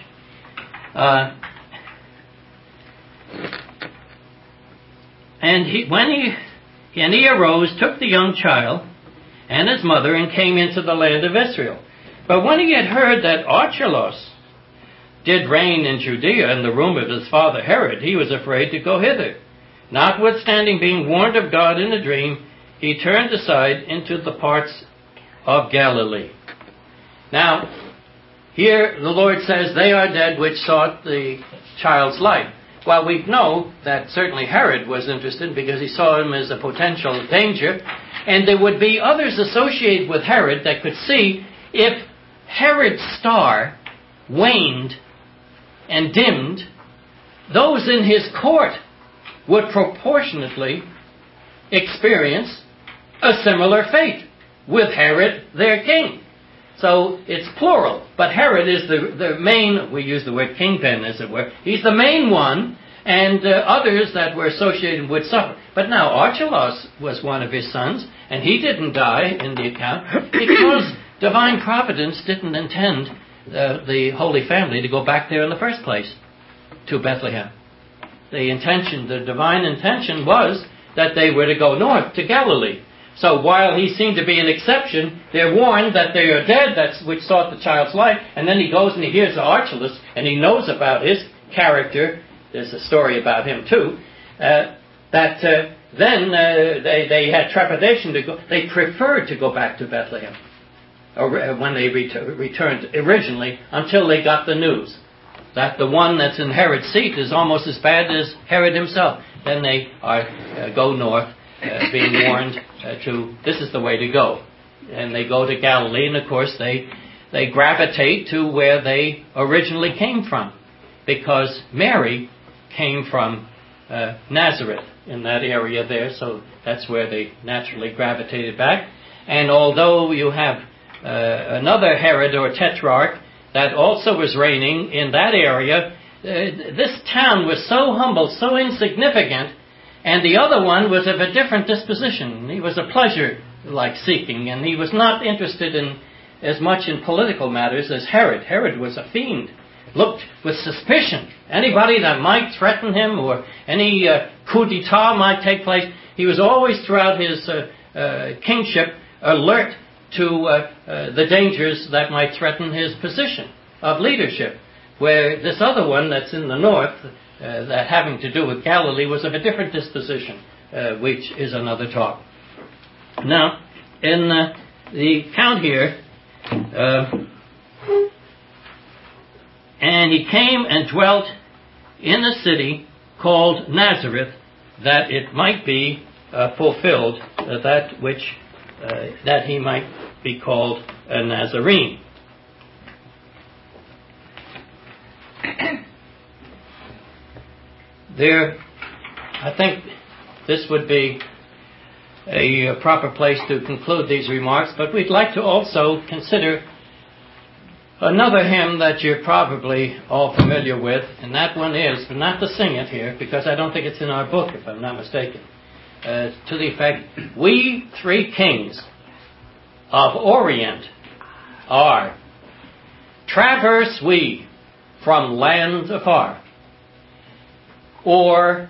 And he arose, took the young child and his mother, and came into the land of Israel. But when he had heard that Archelaus did reign in Judea in the room of his father Herod, he was afraid to go hither. Notwithstanding being warned of God in a dream, he turned aside into the parts of Galilee. Now, here the Lord says, they are dead which sought the child's life. Well, we know that certainly Herod was interested because he saw him as a potential danger, and there would be others associated with Herod that could see if Herod's star waned and dimmed, those in his court would proportionately experience a similar fate with Herod, their king. So it's plural, but Herod is the main, we use the word kingpin as it were, he's the main one, and others that were associated would suffer. But now Archelaus was one of his sons, and he didn't die in the account because divine providence didn't intend the Holy Family to go back there in the first place, to Bethlehem. The divine intention was that they were to go north to Galilee. So while he seemed to be an exception, they're warned that they are dead, which sought the child's life, and then he goes and he hears Archelaus, and he knows about his character. There's a story about him too. Then they had trepidation to go. They preferred to go back to Bethlehem, or when they returned originally, until they got the news that the one that's in Herod's seat is almost as bad as Herod himself. Then they go north, being warned this is the way to go. And they go to Galilee, and of course they gravitate to where they originally came from, because Mary came from Nazareth in that area there, so that's where they naturally gravitated back. And although you have another Herod or Tetrarch that also was reigning in that area, this town was so humble, so insignificant, and the other one was of a different disposition. He was a pleasure-like seeking, and he was not interested in as much in political matters as Herod. Herod was a fiend, looked with suspicion. Anybody that might threaten him or any coup d'etat might take place, he was always throughout his kingship alert to the dangers that might threaten his position of leadership. Where this other one that's in the north, that having to do with Galilee, was of a different disposition, which is another talk. Now, in the account here, and he came and dwelt in a city called Nazareth, that it might be fulfilled, that he might be called a Nazarene. I think this would be a proper place to conclude these remarks, but we'd like to also consider another hymn that you're probably all familiar with, and that one is, but not to sing it here, because I don't think it's in our book, if I'm not mistaken, to the effect, "We three kings of Orient are, traverse we from lands afar, or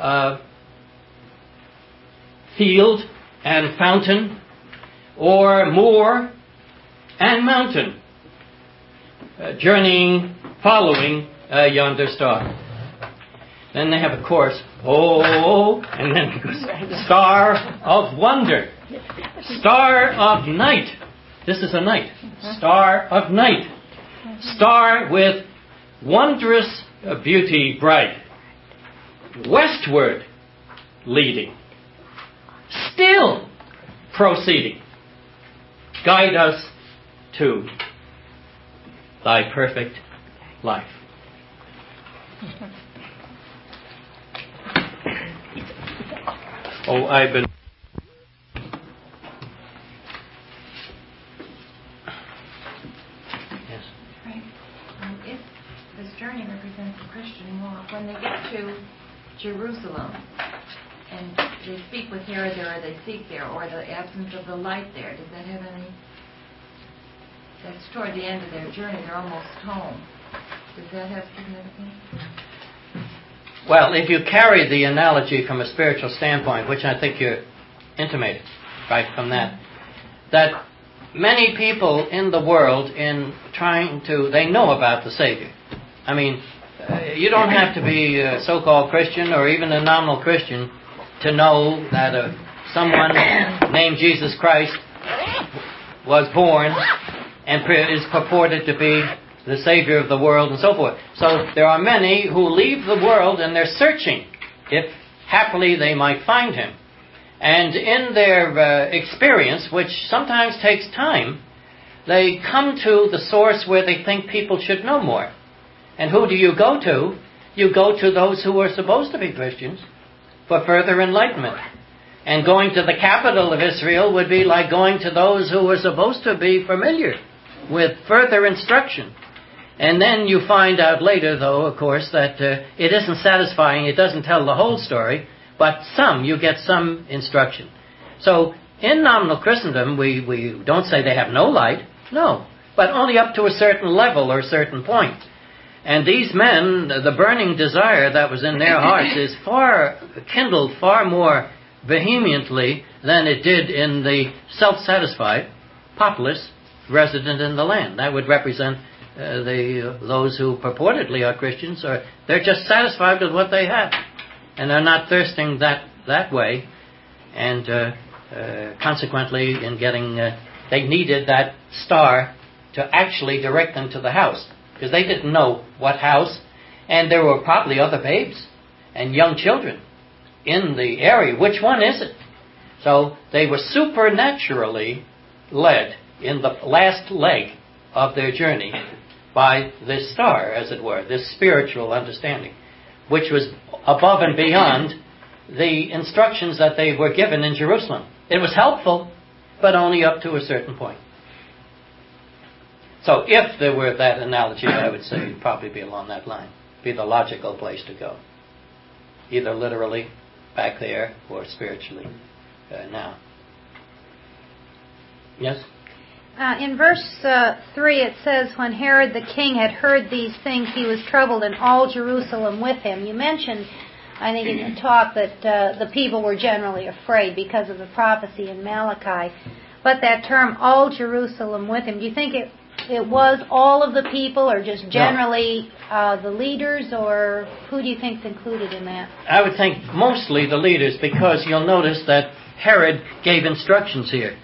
field and fountain, or moor and mountain, journeying, following yonder star." Then they have a chorus, "Oh," and then it goes, "Star of wonder, star of night." This is a night. Star of night. Star with wondrous beauty bright, westward leading, still proceeding, guide us to thy perfect life. Oh, I've been... Yes. Right. If this journey represents the Christian walk, when they get to Jerusalem and they speak with Herod there, or they seek there, or the absence of the light there, does that have any... That's toward the end of their journey. They're almost home. Does that have significance? Well, if you carry the analogy from a spiritual standpoint, which I think you're intimating right from that many people in the world they know about the Savior. I mean, you don't have to be a so-called Christian or even a nominal Christian to know that someone named Jesus Christ was born and is purported to be the Savior of the world and so forth. So there are many who leave the world and they're searching if happily they might find Him. And in their experience, which sometimes takes time, they come to the source where they think people should know more. And who do you go to? You go to those who are supposed to be Christians for further enlightenment. And going to the capital of Israel would be like going to those who were supposed to be familiar with further instruction. And then you find out later, though, of course, that it isn't satisfying. It doesn't tell the whole story, but you get some instruction. So in nominal Christendom, we don't say they have no light. No, but only up to a certain level or a certain point. And these men, the burning desire that was in their hearts is kindled far more vehemently than it did in the self-satisfied populace resident in the land. That would represent those who purportedly are Christians. They're just satisfied with what they have, and they're not thirsting that way. And consequently, in getting, they needed that star to actually direct them to the house, because they didn't know what house, and there were probably other babes and young children in the area. Which one is it? So they were supernaturally led in the last leg of their journey by this star, as it were, this spiritual understanding, which was above and beyond the instructions that they were given in Jerusalem. It was helpful, but only up to a certain point. So if there were that analogy, I would say it'd probably be along that line. Be the logical place to go. Either literally back there or spiritually now. Yes? In verse 3 it says, when Herod the king had heard these things, he was troubled, and all Jerusalem with him. You mentioned, I think in your talk, that the people were generally afraid because of the prophecy in Malachi. But that term, all Jerusalem with him, do you think it was all of the people, or just generally the leaders, or who do you think's included in that? I would think mostly the leaders, because you'll notice that Herod gave instructions here.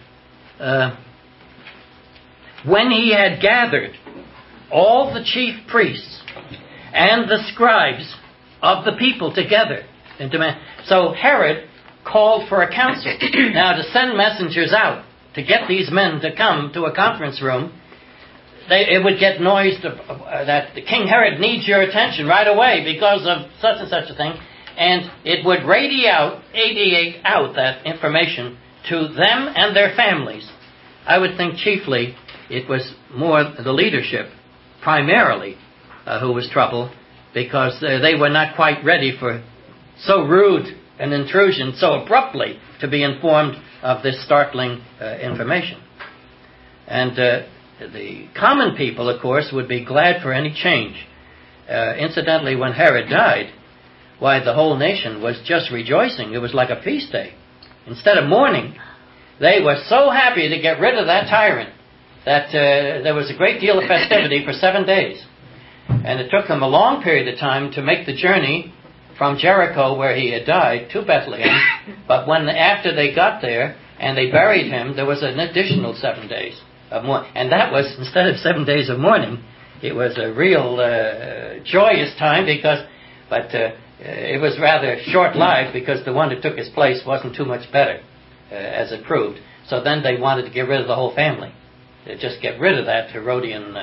When he had gathered all the chief priests and the scribes of the people together. So Herod called for a council. Now, to send messengers out to get these men to come to a conference room, it would get noised that King Herod needs your attention right away because of such and such a thing. And it would radiate out that information to them and their families. I would think chiefly it was more the leadership, primarily, who was troubled, because they were not quite ready for so rude an intrusion so abruptly to be informed of this startling information. And the common people, of course, would be glad for any change. Incidentally, when Herod died, why, the whole nation was just rejoicing. It was like a feast day. Instead of mourning, they were so happy to get rid of that tyrant that there was a great deal of festivity for 7 days. And it took them a long period of time to make the journey from Jericho, where he had died, to Bethlehem. But after they got there and they buried him, there was an additional 7 days of mourning. And that was, instead of 7 days of mourning, it was a real joyous time, but it was rather short-lived, because the one who took his place wasn't too much better, as it proved. So then they wanted to get rid of the whole family. Just get rid of that Herodian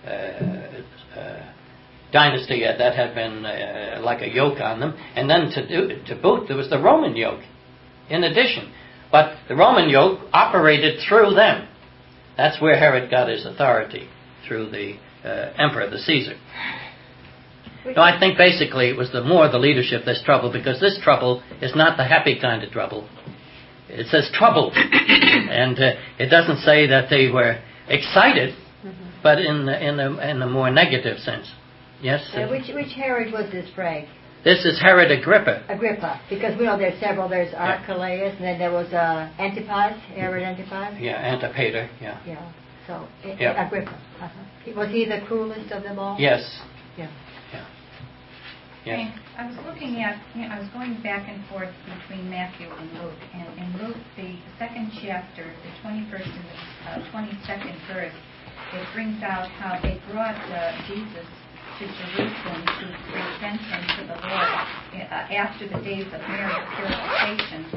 dynasty that had been like a yoke on them. And then to boot, there was the Roman yoke in addition. But the Roman yoke operated through them. That's where Herod got his authority, through the emperor, the Caesar. No, I think basically it was more the leadership that's trouble, because this trouble is not the happy kind of trouble. It says troubled. And it doesn't say that they were excited, but in a more negative sense. Yes? Which Herod was this, Frank? This is Herod Agrippa. Agrippa, because we know there's several. There's Archelaus, and then there was Antipas, Herod Antipas. Yeah, Antipater, yeah. Yeah, so Agrippa. Was he the cruelest of them all? Yes. Yeah. Okay. I was going back and forth between Matthew and Luke. And in Luke, the second chapter, the 21st and the 22nd verse, it brings out how they brought Jesus to Jerusalem to present him to the Lord after the days of Mary's purification.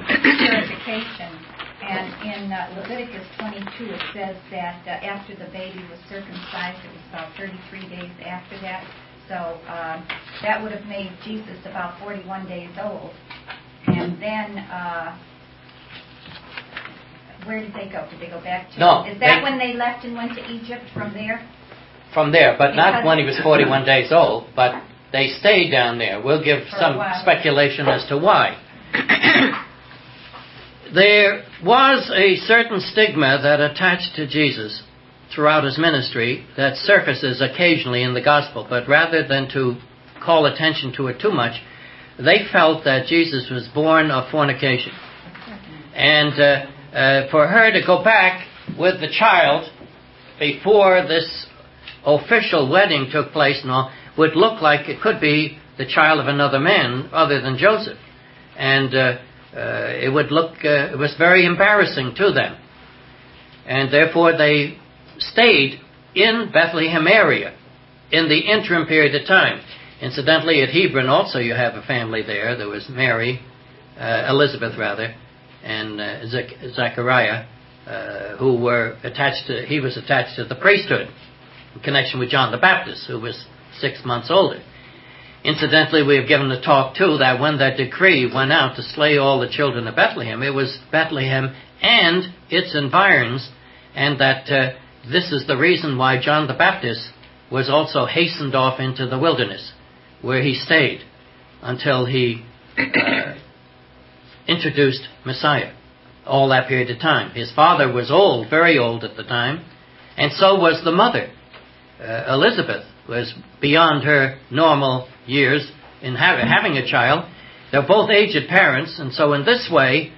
And in Leviticus 22, it says that after the baby was circumcised, it was about 33 days after that. So that would have made Jesus about 41 days old. And then Where did they go? Did they go back to? No, Is that they- when they left and went to Egypt from there? From there, but not Because- when he was 41 days old, but they stayed down there. We'll give For a some while. speculation as to why. There was a certain stigma that attached to Jesus throughout his ministry that surfaces occasionally in the gospel, but rather than to call attention to it too much, they felt that Jesus was born of fornication. And for her to go back with the child before this official wedding took place and all would look like it could be the child of another man other than Joseph. And it would look, it was very embarrassing to them. And therefore they stayed in Bethlehem area in the interim period of time. Incidentally, at Hebron also you have a family there. There was Mary, Elizabeth rather, and Zechariah, who were attached to, he was attached to the priesthood in connection with John the Baptist, who was 6 months older. Incidentally, we have given a talk too that when that decree went out to slay all the children of Bethlehem, it was Bethlehem and its environs, and that this is the reason why John the Baptist was also hastened off into the wilderness, where he stayed until he introduced Messiah, all that period of time. His father was old, very old at the time, and so was the mother. Elizabeth was beyond her normal years in having a child. They're both aged parents, and so in this way,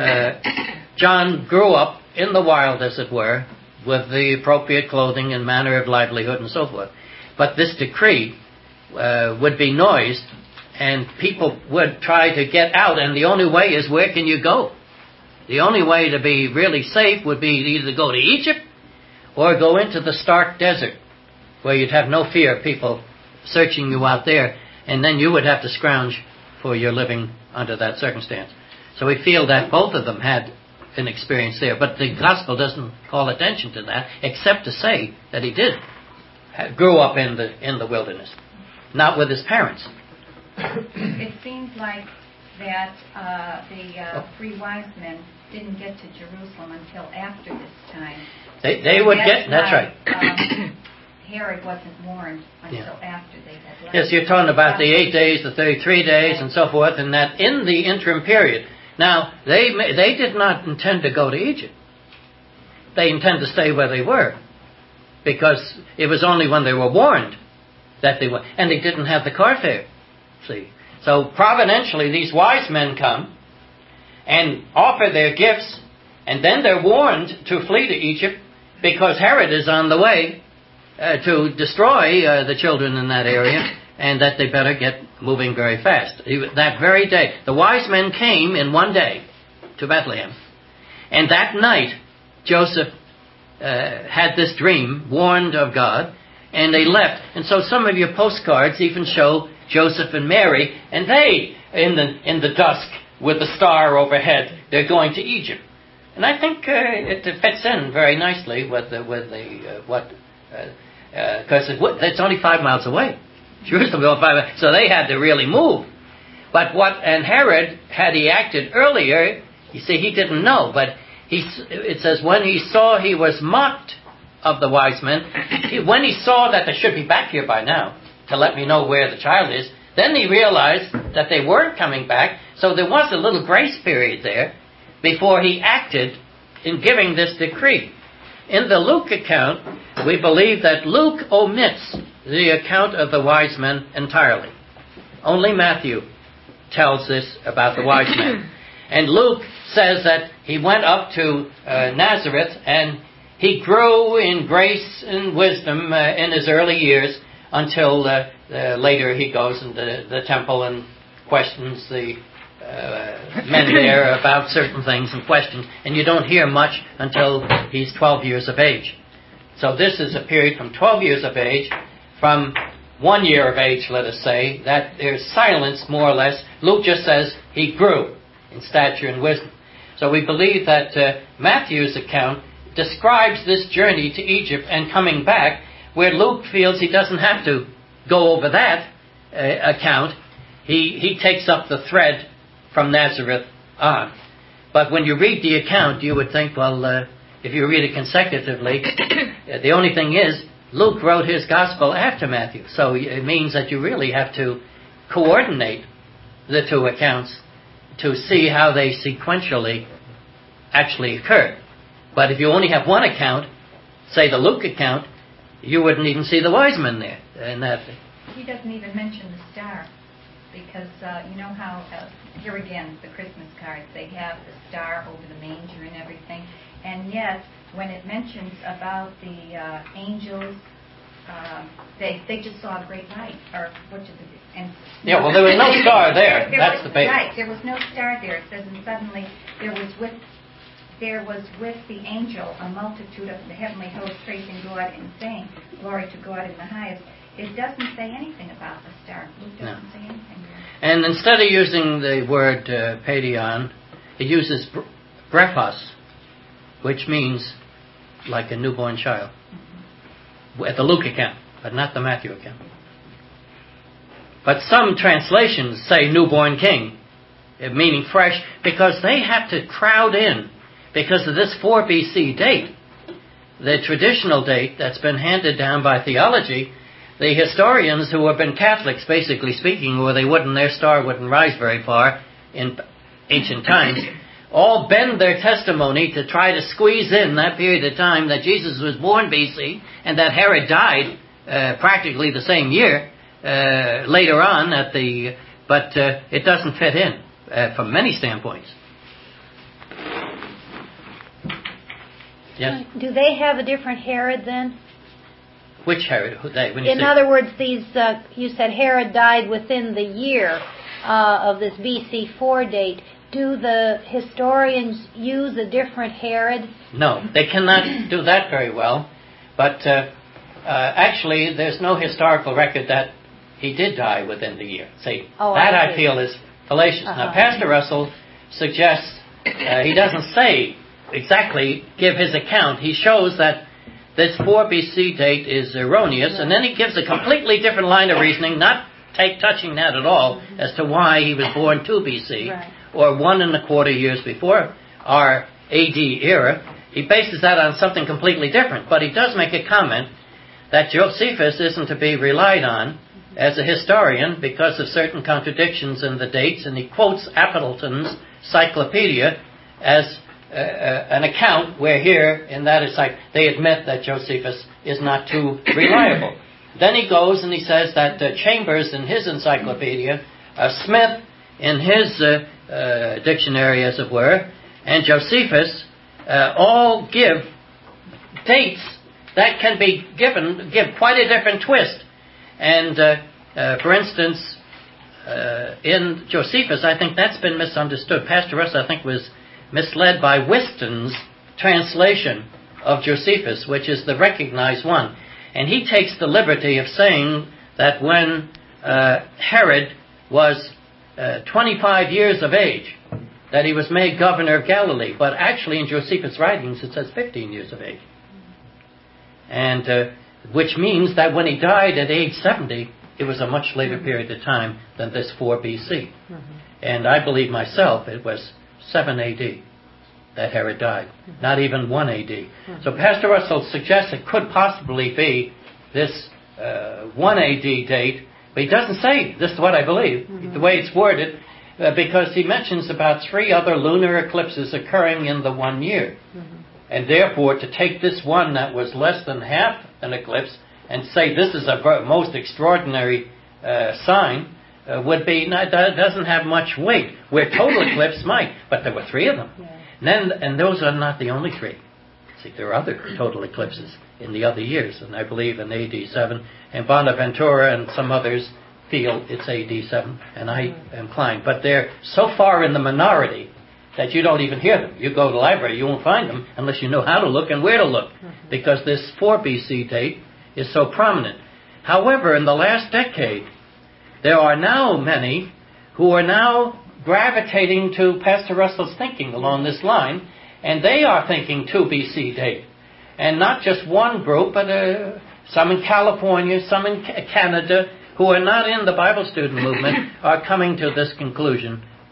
John grew up in the wild, as it were, with the appropriate clothing and manner of livelihood and so forth. But this decree would be noised, and people would try to get out, and the only way is, where can you go? The only way to be really safe would be to either go to Egypt or go into the stark desert, where you'd have no fear of people searching you out there, and then you would have to scrounge for your living under that circumstance. So we feel that both of them had an experience there, but the gospel doesn't call attention to that, except to say that he did grew up in the wilderness, not with his parents. It seems like that the three wise men didn't get to Jerusalem until after this time. They would get, that's right. Herod wasn't warned until after they had left. Yes, you're talking about the 8 days, the 33 days, and so forth, and that in the interim period. Now, they did not intend to go to Egypt. They intend to stay where they were, because it was only when they were warned that they were, and they didn't have the car fare. See, so providentially, these wise men come and offer their gifts, and then they're warned to flee to Egypt because Herod is on the way to destroy the children in that area, and that they better get moving very fast. That very day, the wise men came in one day to Bethlehem, and that night Joseph had this dream, warned of God, and they left. And so some of your postcards even show Joseph and Mary, and they in the dusk with the star overhead, they're going to Egypt. And I think it fits in very nicely with because it's only 5 miles away. Jerusalem, 5 miles, so they had to really move. But and Herod, had he acted earlier, you see, he didn't know. But it says when he saw he was mocked of the wise men, when he saw that they should be back here by now to let me know where the child is, then he realized that they weren't coming back. So there was a little grace period there before he acted in giving this decree. In the Luke account, we believe that Luke omits the account of the wise men entirely. Only Matthew tells this about the wise men. And Luke says that he went up to Nazareth and he grew in grace and wisdom in his early years until later he goes into the temple and questions the men there about certain things and questions. And you don't hear much until he's 12 years of age. So this is a period from 12 years of age, from 1 year of age, let us say, that there's silence more or less. Luke just says he grew in stature and wisdom. So we believe that Matthew's account describes this journey to Egypt and coming back, where Luke feels he doesn't have to go over that account. He takes up the thread from Nazareth on. But when you read the account, you would think, well, if you read it consecutively, the only thing is, Luke wrote his gospel after Matthew. So it means that you really have to coordinate the two accounts to see how they sequentially actually occurred. But if you only have one account, say the Luke account, you wouldn't even see the wise men there. And that He doesn't even mention the star, because you know how, here again, the Christmas cards, they have the star over the manger and everything, and yet, when it mentions about the angels, they just saw a great light, or what is it? And yeah, well, there was no star there. That's the base. Right, there was no star there. It says, and suddenly there was with the angel a multitude of the heavenly hosts praising God and saying, glory to God in the highest. It doesn't say anything about the star. Luke doesn't say anything there. And instead of using the word paidion, it uses brephos, which means like a newborn child. At the Luke account, but not the Matthew account. But some translations say newborn king, meaning fresh, because they have to crowd in, because of this 4 BC date, the traditional date that's been handed down by theology. The historians who have been Catholics, basically speaking, or their star wouldn't rise very far in ancient times, all bend their testimony to try to squeeze in that period of time that Jesus was born BC and that Herod died practically the same year later on but it doesn't fit in from many standpoints. Yes? Do they have a different Herod then? Which Herod? In other words, these you said Herod died within the year of this BC 4 date. Do the historians use a different Herod? No, they cannot do that very well. But actually, there's no historical record that he did die within the year. See, I feel is fallacious. Now, Pastor Russell suggests he doesn't say exactly, give his account. He shows that this 4 BC date is erroneous, and then he gives a completely different line of reasoning, not touching that at all, as to why he was born 2 BC, or 1.25 years before our AD era. He bases that on something completely different, but he does make a comment that Josephus isn't to be relied on as a historian because of certain contradictions in the dates, and he quotes Appleton's Cyclopedia as an account where here, in that it's like they admit that Josephus is not too reliable. Then he goes and he says that Chambers in his encyclopedia, Smith in his dictionary, as it were, and Josephus all give dates that can be give quite a different twist. And for instance, in Josephus, I think that's been misunderstood. Pastor Russell, I think, was misled by Whiston's translation of Josephus, which is the recognized one. And he takes the liberty of saying that when Herod was 25 years of age, that he was made governor of Galilee. But actually in Josephus' writings it says 15 years of age. And which means that when he died at age 70, it was a much later period of time than this 4 BC. And I believe myself it was 7 AD that Herod died, not even 1 AD. So Pastor Russell suggests it could possibly be this 1 AD date, but he doesn't say, this is what I believe, the way it's worded, because he mentions about 3 other lunar eclipses occurring in the 1 year. And therefore, to take this one that was less than half an eclipse and say this is a most extraordinary sign would be, doesn't have much weight, where total eclipse might, but there were 3 of them. And those are not the only 3. See, there are other total eclipses in the other years, and I believe in AD 7, and Bonaventura and some others feel it's AD 7, and I am inclined. But they're so far in the minority that you don't even hear them. You go to the library, you won't find them unless you know how to look and where to look, because this 4 BC date is so prominent. However, in the last decade, there are now many who are now gravitating to Pastor Russell's thinking along this line, and they are thinking 2 BC date. And not just one group, but some in California, some in Canada, who are not in the Bible student movement, are coming to this conclusion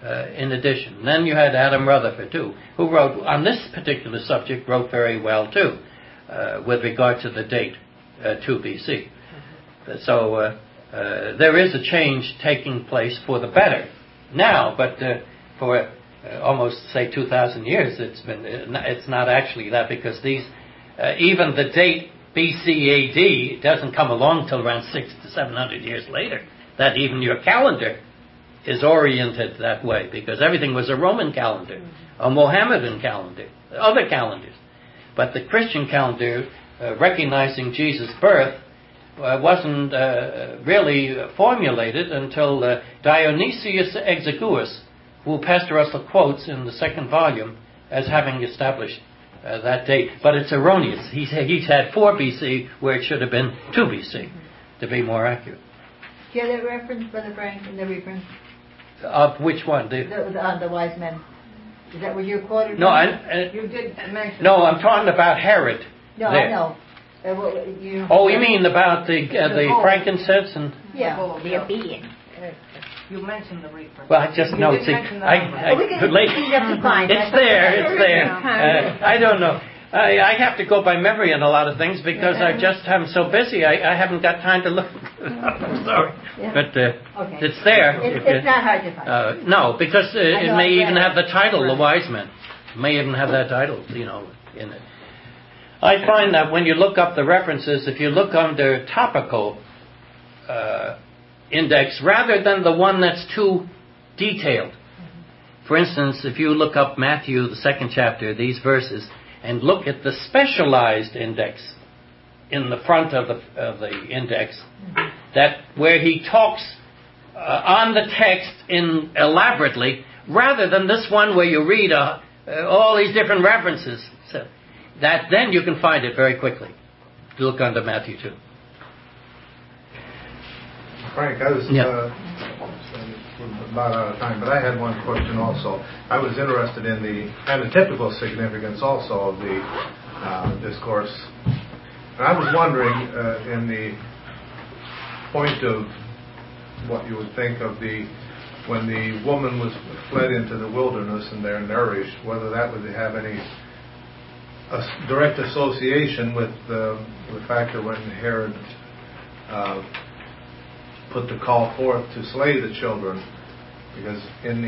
in addition. Then you had Adam Rutherford, too, who wrote, on this particular subject, wrote very well, too, with regard to the date, 2 B.C. So there is a change taking place for the better now, but for almost, say, 2,000 years, it's not actually that, because these, even the date BC AD doesn't come along till around 600 to 700 years later, that even your calendar is oriented that way, because everything was a Roman calendar, a Mohammedan calendar, other calendars. But the Christian calendar, recognizing Jesus' birth, wasn't really formulated until Dionysius Exiguus, who Pastor Russell quotes in the second volume as having established that date. But it's erroneous. He's had 4 BC where it should have been 2 BC, to be more accurate. Do you have that reference, Brother Frank, in the reference? Of which one? The wise men. Is that what you quoted? No, You did mention. no, I'm talking about Herod. No, there. I know. You mean about the frankincense and? Yeah, the obedience. You mentioned the reference. Well, I just know. See, we can find it's there. I don't know. I have to go by memory on a lot of things because I'm so busy. I haven't got time to look. I'm sorry, but it's there. It's not hard to find. No, because it may even have the title, The Wise Men. It may even have that title, in it. I find that when you look up the references, if you look under topical index rather than the one that's too detailed. For instance, if you look up Matthew, the 2nd chapter, these verses, and look at the specialized index in the front of the index, that where he talks on the text elaborately, rather than this one where you read all these different references, so that then you can find it very quickly. Look under Matthew 2. Frank, I was about out of time, but I had one question also. I was interested in the antitypical significance also of the discourse. And I was wondering, in the point of what you would think of when the woman was fled into the wilderness and they're nourished, whether that would have any direct association with the fact that when Herod put the call forth to slay the children, because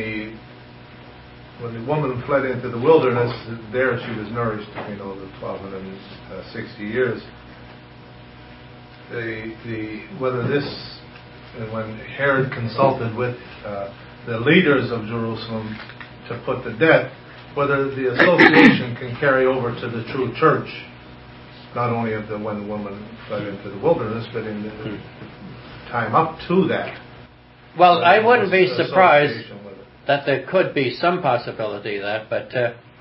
when the woman fled into the wilderness, there she was nourished, the 1260 years. Whether this, when Herod consulted with the leaders of Jerusalem to put to death, whether the association can carry over to the true church, not only of when the woman fled into the wilderness, but in the time up to that. Well, I wouldn't be surprised that there could be some possibility of that, but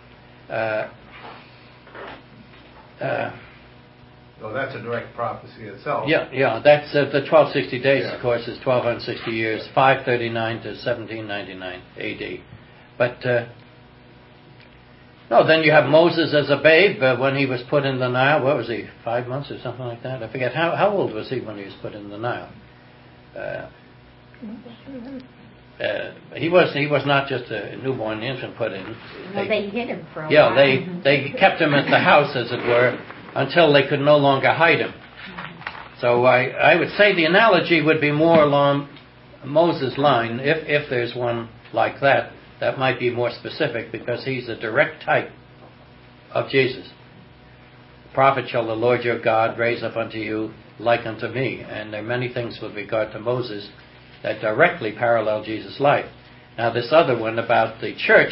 well, that's a direct prophecy itself. Yeah, that's the 1260 days, of course, is 1260 years, 539 to 1799 AD. But no, then you have Moses as a babe when he was put in the Nile. What was he, 5 months or something like that? I forget. How old was he when he was put in the Nile? He was not just a newborn infant put in. They hid him for a while. Yeah, they kept him at the house, as it were, until they could no longer hide him. So I would say the analogy would be more along Moses' line, if there's one like that. That might be more specific because he's a direct type of Jesus. The prophet shall the Lord your God raise up unto you like unto me. And there are many things with regard to Moses that directly parallel Jesus' life. Now this other one about the church,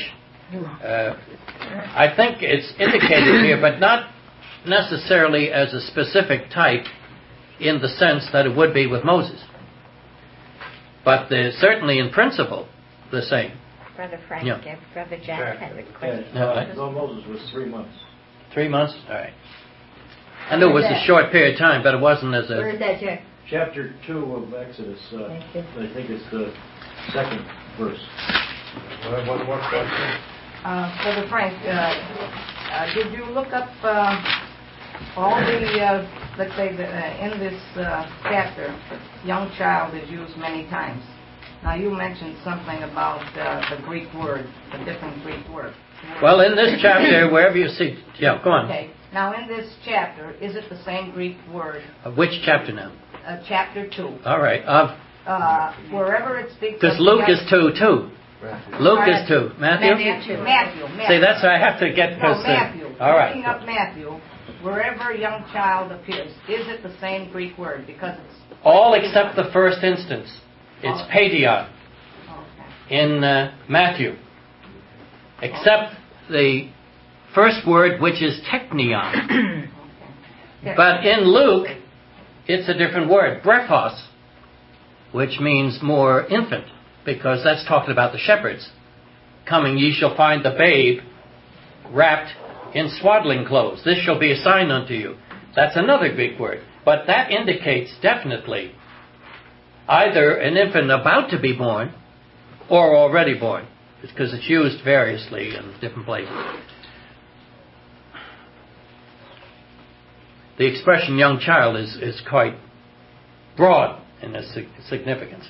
I think it's indicated here, but not necessarily as a specific type in the sense that it would be with Moses. But certainly in principle the same. Brother Frank, Yeah. Brother Jack had a question. No, Moses was 3 months. 3 months? All right. I knew it was a short period of time, but it wasn't as Where is that, Jack? Chapter 2 of Exodus, I think it's the 2nd verse. One more question. Brother Frank, did you look up all the, let's say, in this chapter, young child is used many times. Now, you mentioned something about the Greek word, the different Greek words. Well, in this chapter, wherever you see... Yeah, go on. Okay. Now, in this chapter, is it the same Greek word? Which chapter now? Chapter 2. All right. Wherever it speaks... Because Luke is 2, too. Luke is 2. Matthew? Matthew. See, that's what I have to get... No, Matthew. All right. Looking up Matthew, wherever a young child appears, is it the same Greek word? Because it's... All except the first instance. It's paidion in Matthew. Except the first word, which is teknion. But in Luke, it's a different word, brephos, which means more infant, because that's talking about the shepherds. Coming, ye shall find the babe wrapped in swaddling clothes. This shall be a sign unto you. That's another Greek word. But that indicates definitely either an infant about to be born or already born, because it's used variously in different places. The expression young child is quite broad in its significance.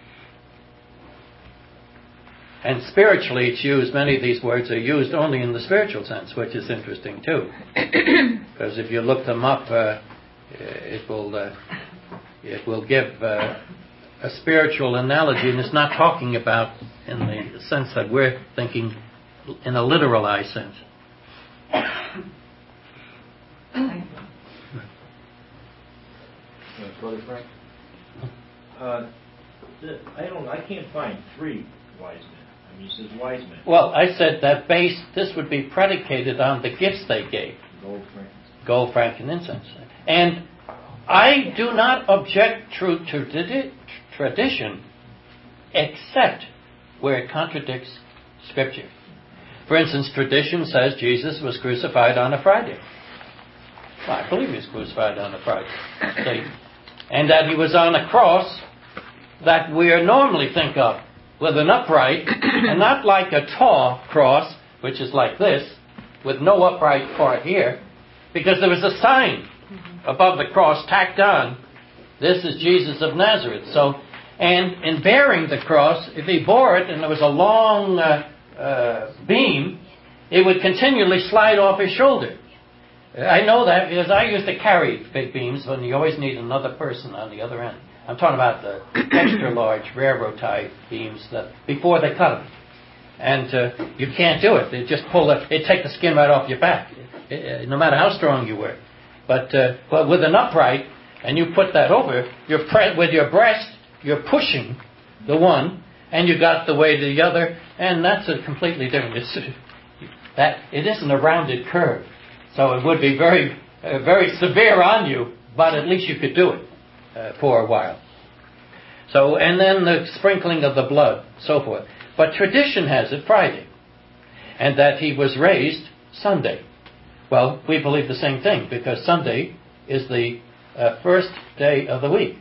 And spiritually it's used, many of these words are used only in the spiritual sense, which is interesting too. Because if you look them up, it will give a spiritual analogy, and it's not talking about in the sense that we're thinking in a literalized sense. Brother Frank? I can't find 3 wise men. I mean, he says wise men. Well, I said that this would be predicated on the gifts they gave. Gold, frank, and incense. And I do not object to tradition except where it contradicts Scripture. For instance, tradition says Jesus was crucified on a Friday. Well, I believe he was crucified on a Friday. And that he was on a cross that we normally think of with an upright, and not like a tall cross, which is like this, with no upright part here, because there was a sign above the cross tacked on. This is Jesus of Nazareth. So, and in bearing the cross, if he bore it and there was a long beam, it would continually slide off his shoulder. I know that because I used to carry big beams when you always need another person on the other end. I'm talking about the extra large railroad tie beams that before they cut them. And you can't do it. They just it take the skin right off your back, no matter how strong you were. But with an upright, and you put that over, with your breast, you're pushing the one, and you got the weight of the other, and that's a completely different. It isn't a rounded curve. So it would be very, very severe on you, but at least you could do it for a while. So, and then the sprinkling of the blood, so forth. But tradition has it Friday, and that he was raised Sunday. Well, we believe the same thing, because Sunday is the first day of the week.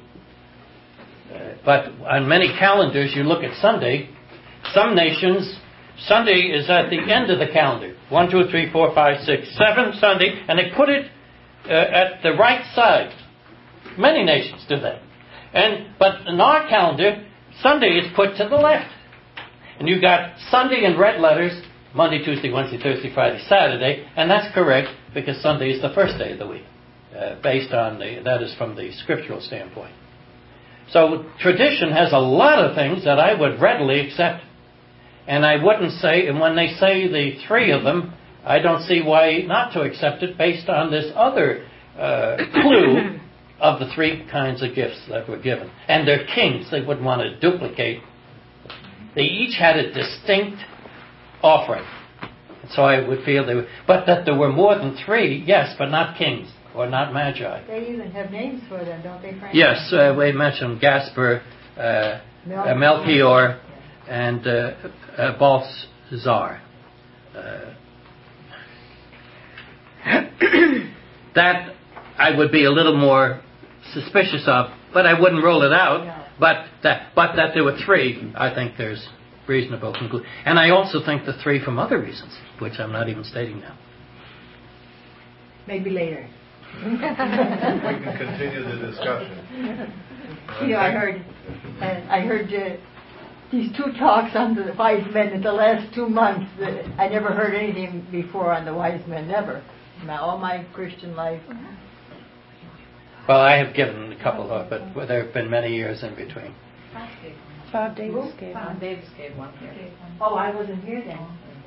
But on many calendars, you look at Sunday, some nations, Sunday is at the end of the calendar. 1, 2, 3, 4, 5, 6, 7 Sunday, and they put it at the right side. Many nations do that. But in our calendar, Sunday is put to the left. And you got Sunday in red letters, Monday, Tuesday, Wednesday, Thursday, Friday, Saturday, and that's correct because Sunday is the first day of the week, based on that is from the scriptural standpoint. So tradition has a lot of things that I would readily accept. And I wouldn't say, and when they say the 3 of them, I don't see why not to accept it based on this other clue of the 3 kinds of gifts that were given. And they're kings. They wouldn't want to duplicate. They each had a distinct offering. So I would feel they would. But that there were more than 3, yes, but not kings or not magi. They even have names for them, don't they, Frank? Yes, we mentioned Gaspar, Melchior, and Balthazar. That I would be a little more suspicious of, but I wouldn't rule it out. No. But that there were 3, I think there's reasonable conclusion. And I also think the 3 from other reasons, which I'm not even stating now. Maybe later. We can continue the discussion. I heard these two talks on the wise men in the last 2 months. I never heard anything before on the wise men, never. All my Christian life. Well, I have given a couple of, but there have been many years in between. Bob Davis gave Bob one. Davis gave one here. Oh, I wasn't here then.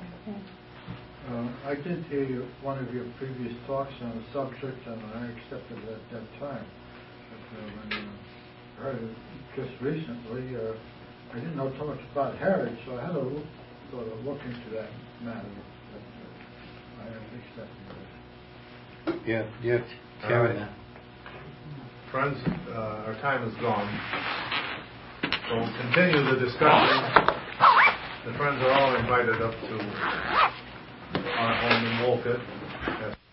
I did hear one of your previous talks on the subject, and I accepted it at that time. But when I heard it just recently, I didn't know so much about Herod, so I had to sort of look into that matter. But I have accepted it. You're carrying that. Friends, our time is gone. So we'll continue the discussion. The friends are all invited up to our home in Wolcott.